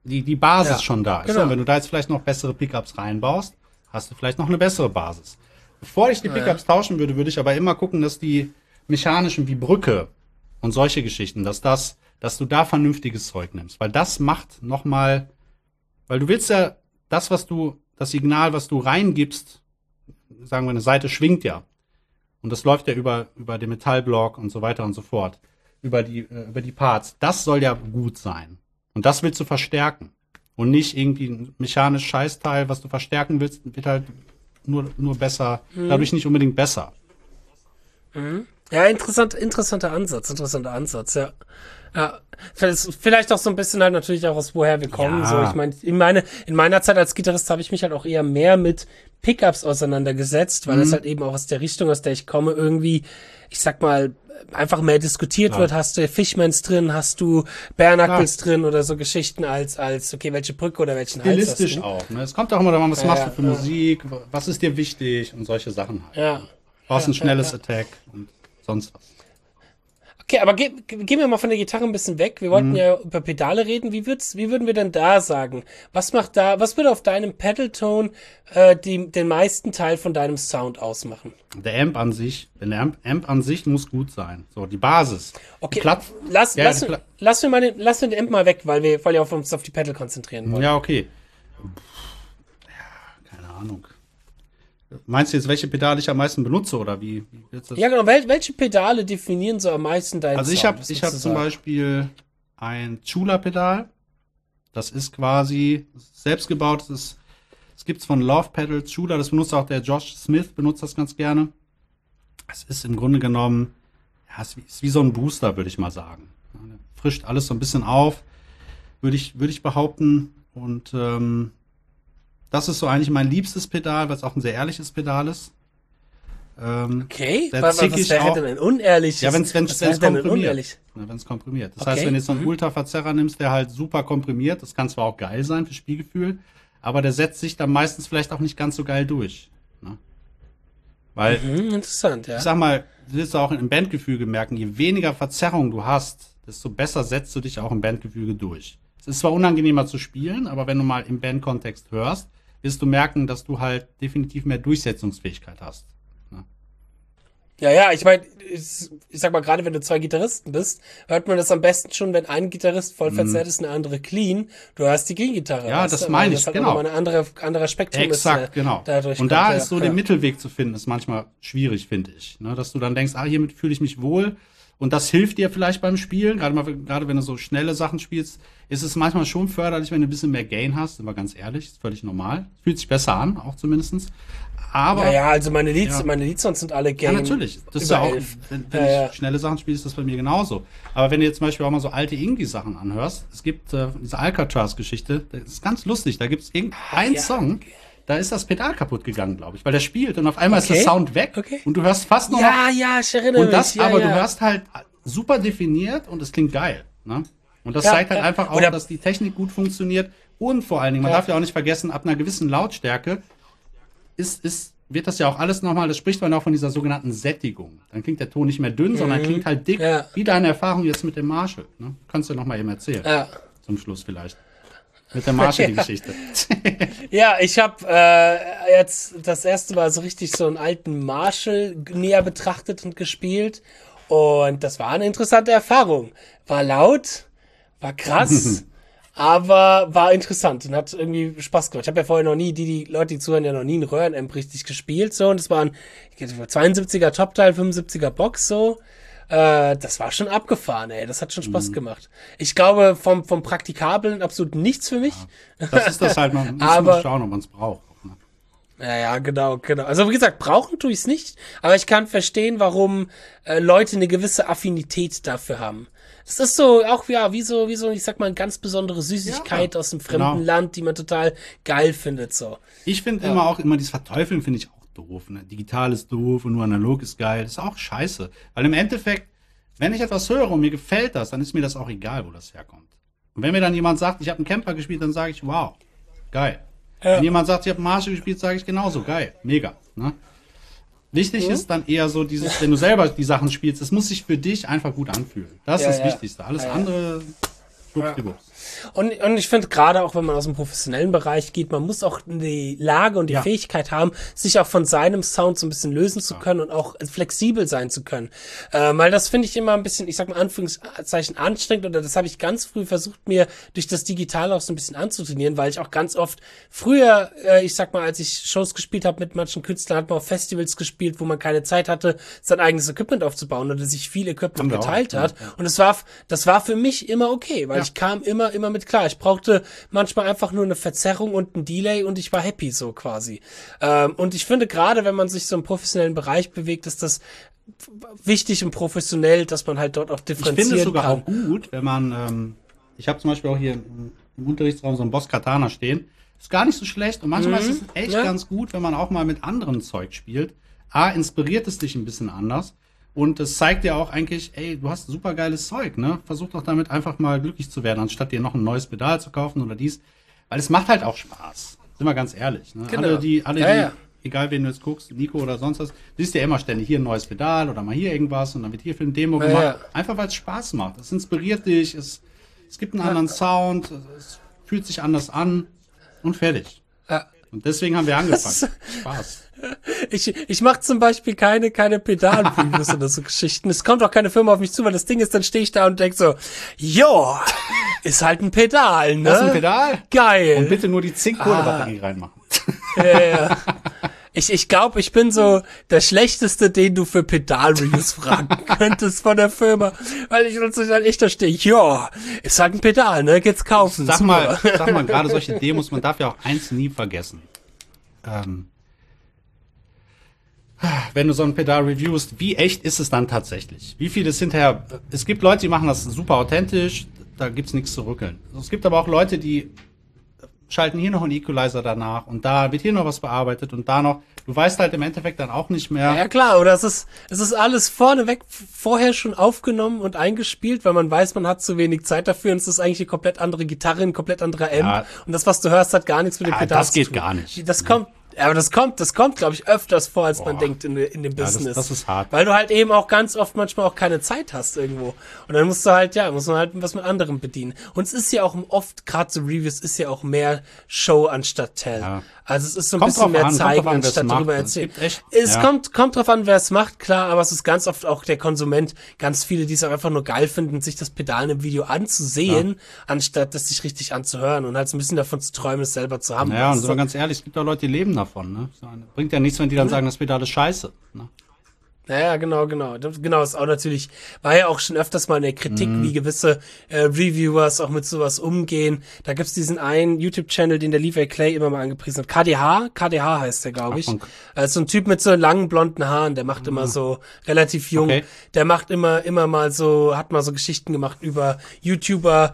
die Basis schon da ist. Genau. Und wenn du da jetzt vielleicht noch bessere Pickups reinbaust, hast du vielleicht noch eine bessere Basis. Bevor ich die Pickups tauschen würde, würde ich aber immer gucken, dass die mechanischen wie Brücke und solche Geschichten, dass du da vernünftiges Zeug nimmst. Weil das macht nochmal, weil du willst ja das Signal, was du reingibst, sagen wir, eine Seite schwingt ja. Und das läuft ja über den Metallblock und so weiter und so fort. Über die Parts. Das soll ja gut sein. Und das willst du verstärken. Und nicht irgendwie ein mechanisch Scheißteil, was du verstärken willst, wird halt nur besser, dadurch nicht unbedingt besser. Ja, interessanter Ansatz, ja. Ja, vielleicht auch so ein bisschen halt natürlich auch aus woher wir kommen. Ja. So, ich meine, in meiner Zeit als Gitarrist habe ich mich halt auch eher mehr mit Pickups auseinandergesetzt, weil das halt eben auch aus der Richtung, aus der ich komme, irgendwie, ich sag mal, einfach mehr diskutiert wird. Hast du Fishmans drin, hast du Bare Knuckles drin oder so Geschichten als okay, welche Brücke oder welchen Hals hast du? Stilistisch auch. Ne? Es kommt auch immer daran, was machst du für Musik, was ist dir wichtig und solche Sachen halt. Ja. Brauchst ein schnelles Attack und sonst was. Okay, aber gehen wir mal von der Gitarre ein bisschen weg. Wir wollten ja über Pedale reden. Wie würden wir denn da sagen? Was würde auf deinem Pedaltone den meisten Teil von deinem Sound ausmachen? Der Amp an sich muss gut sein. So, die Basis. Okay, die lassen wir den Amp mal weg, weil wir uns auf die Pedal konzentrieren wollen. Ja, okay. Ja, keine Ahnung. Meinst du jetzt, welche Pedale ich am meisten benutze, oder wie wird's das? Ja, genau. Welche Pedale definieren so am meisten deinen Also Sound? ich hab zum Beispiel ein Chula-Pedal. Das ist quasi selbstgebautes. Es gibt's von Love Pedals Chula. Das benutzt auch der Josh Smith, benutzt das ganz gerne. Es ist im Grunde genommen, ja, es ist wie so ein Booster, würde ich mal sagen. Frischt alles so ein bisschen auf, würde ich behaupten. Und das ist so eigentlich mein liebstes Pedal, weil es auch ein sehr ehrliches Pedal ist. Okay, was wäre denn ein unehrliches? Ja, wenn es komprimiert. Wenn es komprimiert. Das heißt, wenn du jetzt so einen Mhm. Ultraverzerrer nimmst, der halt super komprimiert, das kann zwar auch geil sein für Spielgefühl, aber der setzt sich dann meistens vielleicht auch nicht ganz so geil durch. Ne? Weil, Interessant, ja. ich sag mal, du wirst auch im Bandgefüge merken, je weniger Verzerrung du hast, desto besser setzt du dich auch im Bandgefüge durch. Es ist zwar unangenehmer zu spielen, aber wenn du mal im Bandkontext hörst, wirst du merken, dass du halt definitiv mehr Durchsetzungsfähigkeit hast. Ja, ich meine, ich sag mal, gerade wenn du zwei Gitarristen bist, hört man das am besten schon, wenn ein Gitarrist voll verzerrt ist, eine andere clean. Du hörst die Clean-Gitarre. Ja, das meine ich, genau. Ein anderer Spektrum Exakt, genau. Dadurch und da kommt, ist so den Mittelweg zu finden, ist manchmal schwierig, finde ich. Ne? Dass du dann denkst, hiermit fühle ich mich wohl. Und das hilft dir vielleicht beim Spielen. Gerade wenn du so schnelle Sachen spielst, ist es manchmal schon förderlich, wenn du ein bisschen mehr Gain hast. Sind wir ganz ehrlich, ist völlig normal. Fühlt sich besser an, auch zumindestens. Aber ja, also meine Leadsons sind alle Gain. Ja, natürlich. Das ist ja auch, wenn ich schnelle Sachen spiele, ist das bei mir genauso. Aber wenn du jetzt zum Beispiel auch mal so alte Indie-Sachen anhörst, es gibt diese Alcatraz-Geschichte, das ist ganz lustig. Da gibt es irgendeinen Song, da ist das Pedal kaputt gegangen, glaube ich, weil der spielt und auf einmal ist der Sound weg und du hörst fast noch. Ja, ich erinnere mich. Du hörst halt super definiert und es klingt geil. Ne? Und das zeigt halt einfach auch, dass die Technik gut funktioniert und vor allen Dingen, man darf ja auch nicht vergessen, ab einer gewissen Lautstärke wird das ja auch alles nochmal, das spricht man auch von dieser sogenannten Sättigung. Dann klingt der Ton nicht mehr dünn, sondern klingt halt dick. Ja. Wie deine Erfahrung jetzt mit dem Marshall. Ne? Kannst du noch mal eben erzählen. Ja. Zum Schluss vielleicht. Mit dem Marshall die Geschichte. Ja, ich habe jetzt das erste Mal so richtig so einen alten Marshall näher betrachtet und gespielt. Und das war eine interessante Erfahrung. War laut, war krass. Aber war interessant und hat irgendwie Spaß gemacht. Ich habe ja vorher noch nie, die Leute, die zuhören, ja noch nie einen Röhrenamp richtig gespielt, so. Und es war ein 72er Topteil, 75er Box, so. Das war schon abgefahren, ey. Das hat schon Spaß gemacht. Ich glaube, vom Praktikablen absolut nichts für mich. Ja, das ist das halt, man muss mal schauen, ob man es braucht. Ne? Ja, genau. Also wie gesagt, brauchen tue ich es nicht, aber ich kann verstehen, warum Leute eine gewisse Affinität dafür haben. Es ist so, auch wie so, ich sag mal, eine ganz besondere Süßigkeit aus einem fremden Land, die man total geil findet, so. Ich finde immer dieses Verteufeln finde ich auch doof, ne? Digital ist doof und nur analog ist geil. Das ist auch scheiße. Weil im Endeffekt, wenn ich etwas höre und mir gefällt das, dann ist mir das auch egal, wo das herkommt. Und wenn mir dann jemand sagt, ich habe einen Camper gespielt, dann sage ich, wow, geil. Ja. Wenn jemand sagt, ich habe einen Marshall gespielt, sage ich genauso, geil, mega, ne? Wichtig ist dann eher so dieses, wenn du selber die Sachen spielst, es muss sich für dich einfach gut anfühlen. Das ist das Wichtigste. Alles andere, schwuppdiwupps. Und ich finde gerade auch, wenn man aus dem professionellen Bereich geht, man muss auch die Lage und die Fähigkeit haben, sich auch von seinem Sound so ein bisschen lösen zu können und auch flexibel sein zu können. Weil das finde ich immer ein bisschen, ich sag mal Anführungszeichen, anstrengend, oder das habe ich ganz früh versucht, mir durch das Digitale auch so ein bisschen anzutrainieren, weil ich auch ganz oft früher, ich sag mal, als ich Shows gespielt habe mit manchen Künstlern, hat man auf Festivals gespielt, wo man keine Zeit hatte, sein eigenes Equipment aufzubauen oder sich viel Equipment geteilt hat. Und das war für mich immer okay, weil ich kam immer mit klar. Ich brauchte manchmal einfach nur eine Verzerrung und ein Delay und ich war happy so quasi. Und ich finde, gerade wenn man sich so im professionellen Bereich bewegt, ist das wichtig und professionell, dass man halt dort auch differenzieren kann. Ich finde es sogar auch gut, wenn man, ich habe zum Beispiel auch hier im Unterrichtsraum so einen Boss Katana stehen. Ist gar nicht so schlecht und manchmal ist es echt ganz gut, wenn man auch mal mit anderem Zeug spielt. Inspiriert es dich ein bisschen anders. Und es zeigt dir auch eigentlich, ey, du hast super geiles Zeug, ne? Versuch doch damit einfach mal glücklich zu werden, anstatt dir noch ein neues Pedal zu kaufen oder dies. Weil es macht halt auch Spaß. Sind wir ganz ehrlich, ne? Genau. Alle, die, egal wen du jetzt guckst, Nico oder sonst was, du siehst ja immer ständig hier ein neues Pedal oder mal hier irgendwas und dann wird hier für eine Demo gemacht. Ja. Einfach weil es Spaß macht. Es inspiriert dich, es gibt einen anderen Sound, es fühlt sich anders an und fertig. Ja. Und deswegen haben wir angefangen. Spaß. Ich mache zum Beispiel keine Pedal-Reviews oder so Geschichten. Es kommt auch keine Firma auf mich zu, weil das Ding ist, dann stehe ich da und denk so, jo, ist halt ein Pedal, ne? Das ist ein Pedal? Geil. Und bitte nur die Zinkkohlebatterie reinmachen. Ja. Ich glaube, ich bin so der Schlechteste, den du für Pedal-Reviews fragen könntest von der Firma, weil ich dann echt da stehe, ja, ist halt ein Pedal, ne, geht's kaufen. Sag mal, gerade solche Demos, man darf ja auch eins nie vergessen. Wenn du so ein Pedal reviewst, wie echt ist es dann tatsächlich? Wie viel ist hinterher, es gibt Leute, die machen das super authentisch, da gibt's nichts zu rückeln. Es gibt aber auch Leute, die schalten hier noch einen Equalizer danach und da wird hier noch was bearbeitet und da noch. Du weißt halt im Endeffekt dann auch nicht mehr. Ja klar, oder es ist alles vorher schon aufgenommen und eingespielt, weil man weiß, man hat zu wenig Zeit dafür und es ist eigentlich eine komplett andere Gitarre, ein komplett anderer Amp und das, was du hörst, hat gar nichts mit dem Pedal zu tun. Das geht gar nicht. Das kommt, glaube ich, öfters vor, als man denkt in dem Business. Das ist hart. Weil du halt eben auch ganz oft manchmal auch keine Zeit hast irgendwo. Und dann muss man halt was mit anderem bedienen. Und es ist ja auch oft, gerade so Reviews, ist ja auch mehr Show anstatt Tell. Ja. Also es ist so ein bisschen mehr zeigen, anstatt darüber erzählen. Es kommt drauf an, wer es macht, klar, aber es ist ganz oft auch der Konsument, ganz viele, die es auch einfach nur geil finden, sich das Pedal im Video anzusehen, anstatt es sich richtig anzuhören und halt so ein bisschen davon zu träumen, es selber zu haben. Ja, und sind wir ganz ehrlich, es gibt auch Leute, die leben davon, ne? Bringt ja nichts, wenn die dann sagen, das Pedal ist scheiße, ne? Ja, genau. Genau, ist auch natürlich, war ja auch schon öfters mal in der Kritik, wie gewisse Reviewers auch mit sowas umgehen. Da gibt's diesen einen YouTube-Channel, den der Levi Clay immer mal angepriesen hat. KDH heißt der, glaube ich. So ein Typ mit so langen blonden Haaren, der macht immer so relativ jung. Okay. Der macht immer mal so, hat mal so Geschichten gemacht über YouTuber,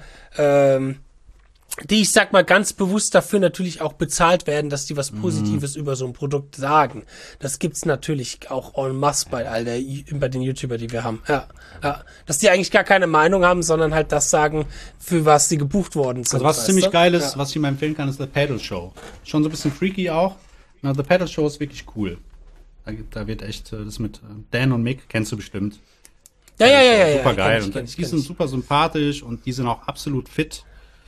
die, ich sag mal, ganz bewusst dafür natürlich auch bezahlt werden, dass die was Positives über so ein Produkt sagen. Das gibt's natürlich auch en masse bei den YouTuber, die wir haben. Ja. Dass die eigentlich gar keine Meinung haben, sondern halt das sagen, für was sie gebucht worden sind. Also was ziemlich geil ist, was ich mir empfehlen kann, ist The Pedal Show. Schon so ein bisschen freaky auch. Na, The Pedal Show ist wirklich cool. Da wird echt, das mit Dan und Mick, kennst du bestimmt. Ja. Super geil. Und die sind super sympathisch und die sind auch absolut fit.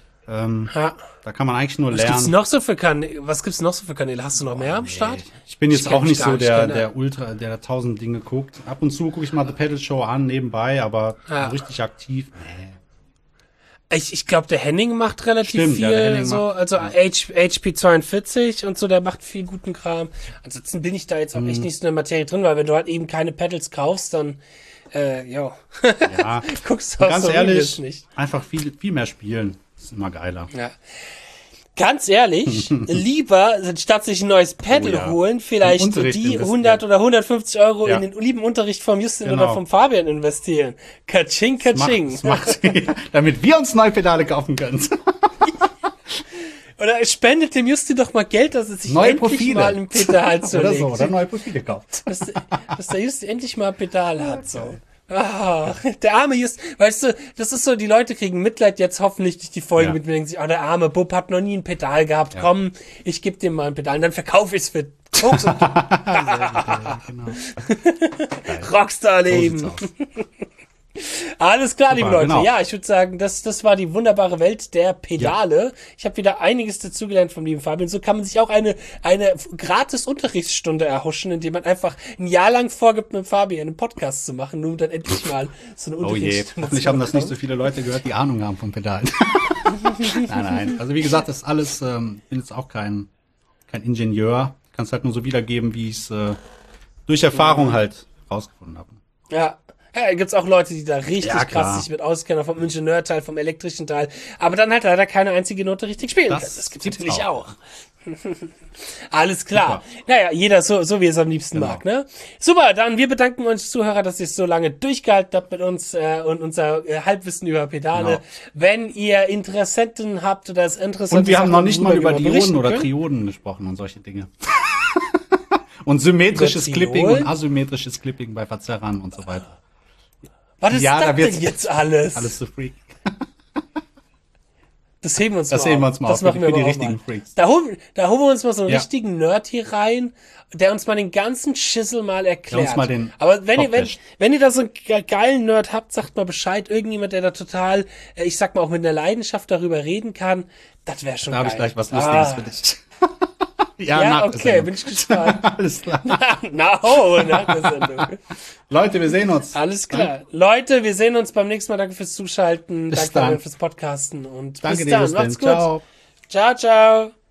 Da kann man eigentlich nur lernen. Was gibt's noch so für Kanäle? Hast du noch mehr am Start? Ich bin jetzt auch nicht so der Ultra, der 1000 Dinge guckt. Ab und zu gucke ich mal The Pedal Show an, nebenbei, aber so richtig aktiv, Ich glaube, der Henning macht relativ viel, so, also HP42 und so, der macht viel guten Kram. Ansonsten bin ich da jetzt auch echt nicht so in der Materie drin, weil wenn du halt eben keine Pedals kaufst, dann, guckst du ganz so ehrlich, nicht. Einfach viel mehr spielen. Das ist immer geiler. Ja. Ganz ehrlich, lieber, statt sich ein neues Pedal holen, vielleicht die 100 oder 150 Euro in den lieben Unterricht vom Justin oder vom Fabian investieren. Katsching. Das macht damit wir uns neue Pedale kaufen können. Oder spendet dem Justin doch mal Geld, dass er sich neue endlich Profile. mal ein Pedal zulegt. Oder neue Profile kauft. Dass der Justin endlich mal ein Pedal hat, so. Ah, der arme weißt du, das ist so, die Leute kriegen Mitleid jetzt hoffentlich durch die Folge mit mir, denken sich, der arme Bub hat noch nie ein Pedal gehabt, komm, ich geb dem mal ein Pedal und dann verkaufe ich's für Koks und genau. Rockstar-Leben. Alles klar, Super, liebe Leute. genau. Ja, ich würde sagen, das war die wunderbare Welt der Pedale. Ich habe wieder einiges dazugelernt vom lieben Fabian. So kann man sich auch eine gratis Unterrichtsstunde erhuschen, indem man einfach ein Jahr lang vorgibt, mit Fabian einen Podcast zu machen, nur um dann endlich mal so eine Oh je, Unterrichtsstunde hoffentlich haben das nicht so viele Leute gehört, die Ahnung haben von Pedalen. Nein. Also wie gesagt, das ist alles, bin jetzt auch kein Ingenieur. Ich kann es halt nur so wiedergeben, wie ich es durch Erfahrung halt rausgefunden habe. Ja. Ja, gibt's auch Leute, die da richtig Ja, klar. krass sich mit auskennen, vom Ingenieurteil, vom elektrischen Teil, aber dann halt leider keine einzige Note richtig spielen können. Das gibt's natürlich auch. Alles klar. Super. Naja, jeder so wie es am liebsten mag, ne? Super, dann wir bedanken uns Zuhörer, dass ihr es so lange durchgehalten habt mit uns und unser Halbwissen über Pedale. Genau. Wenn ihr Interessenten habt oder es interessant ist. Und wir haben noch nicht mal über Dioden oder Trioden gesprochen und solche Dinge. Und symmetrisches Clipping und asymmetrisches Clipping bei Verzerrern und so weiter. Was ist das denn jetzt alles? Alles zu freak. Das heben wir uns mal auf. Das machen wir für die richtigen Freaks. Da holen wir uns mal so einen richtigen Nerd hier rein, der uns mal den ganzen Schissel mal erklärt. Aber wenn ihr da so einen geilen Nerd habt, sagt mal Bescheid. Irgendjemand, der da total, ich sag mal auch mit einer Leidenschaft darüber reden kann, das wäre schon geil. Da habe ich gleich was Lustiges für dich. Ja, okay, bin ich gespannt. Alles klar. Nach der Sendung. Leute, wir sehen uns. Alles klar. Leute, wir sehen uns beim nächsten Mal. Danke fürs Zuschalten. Danke Danke fürs Podcasten. Und danke bis dann. Dir, Macht's gut. Ciao. Ciao, ciao.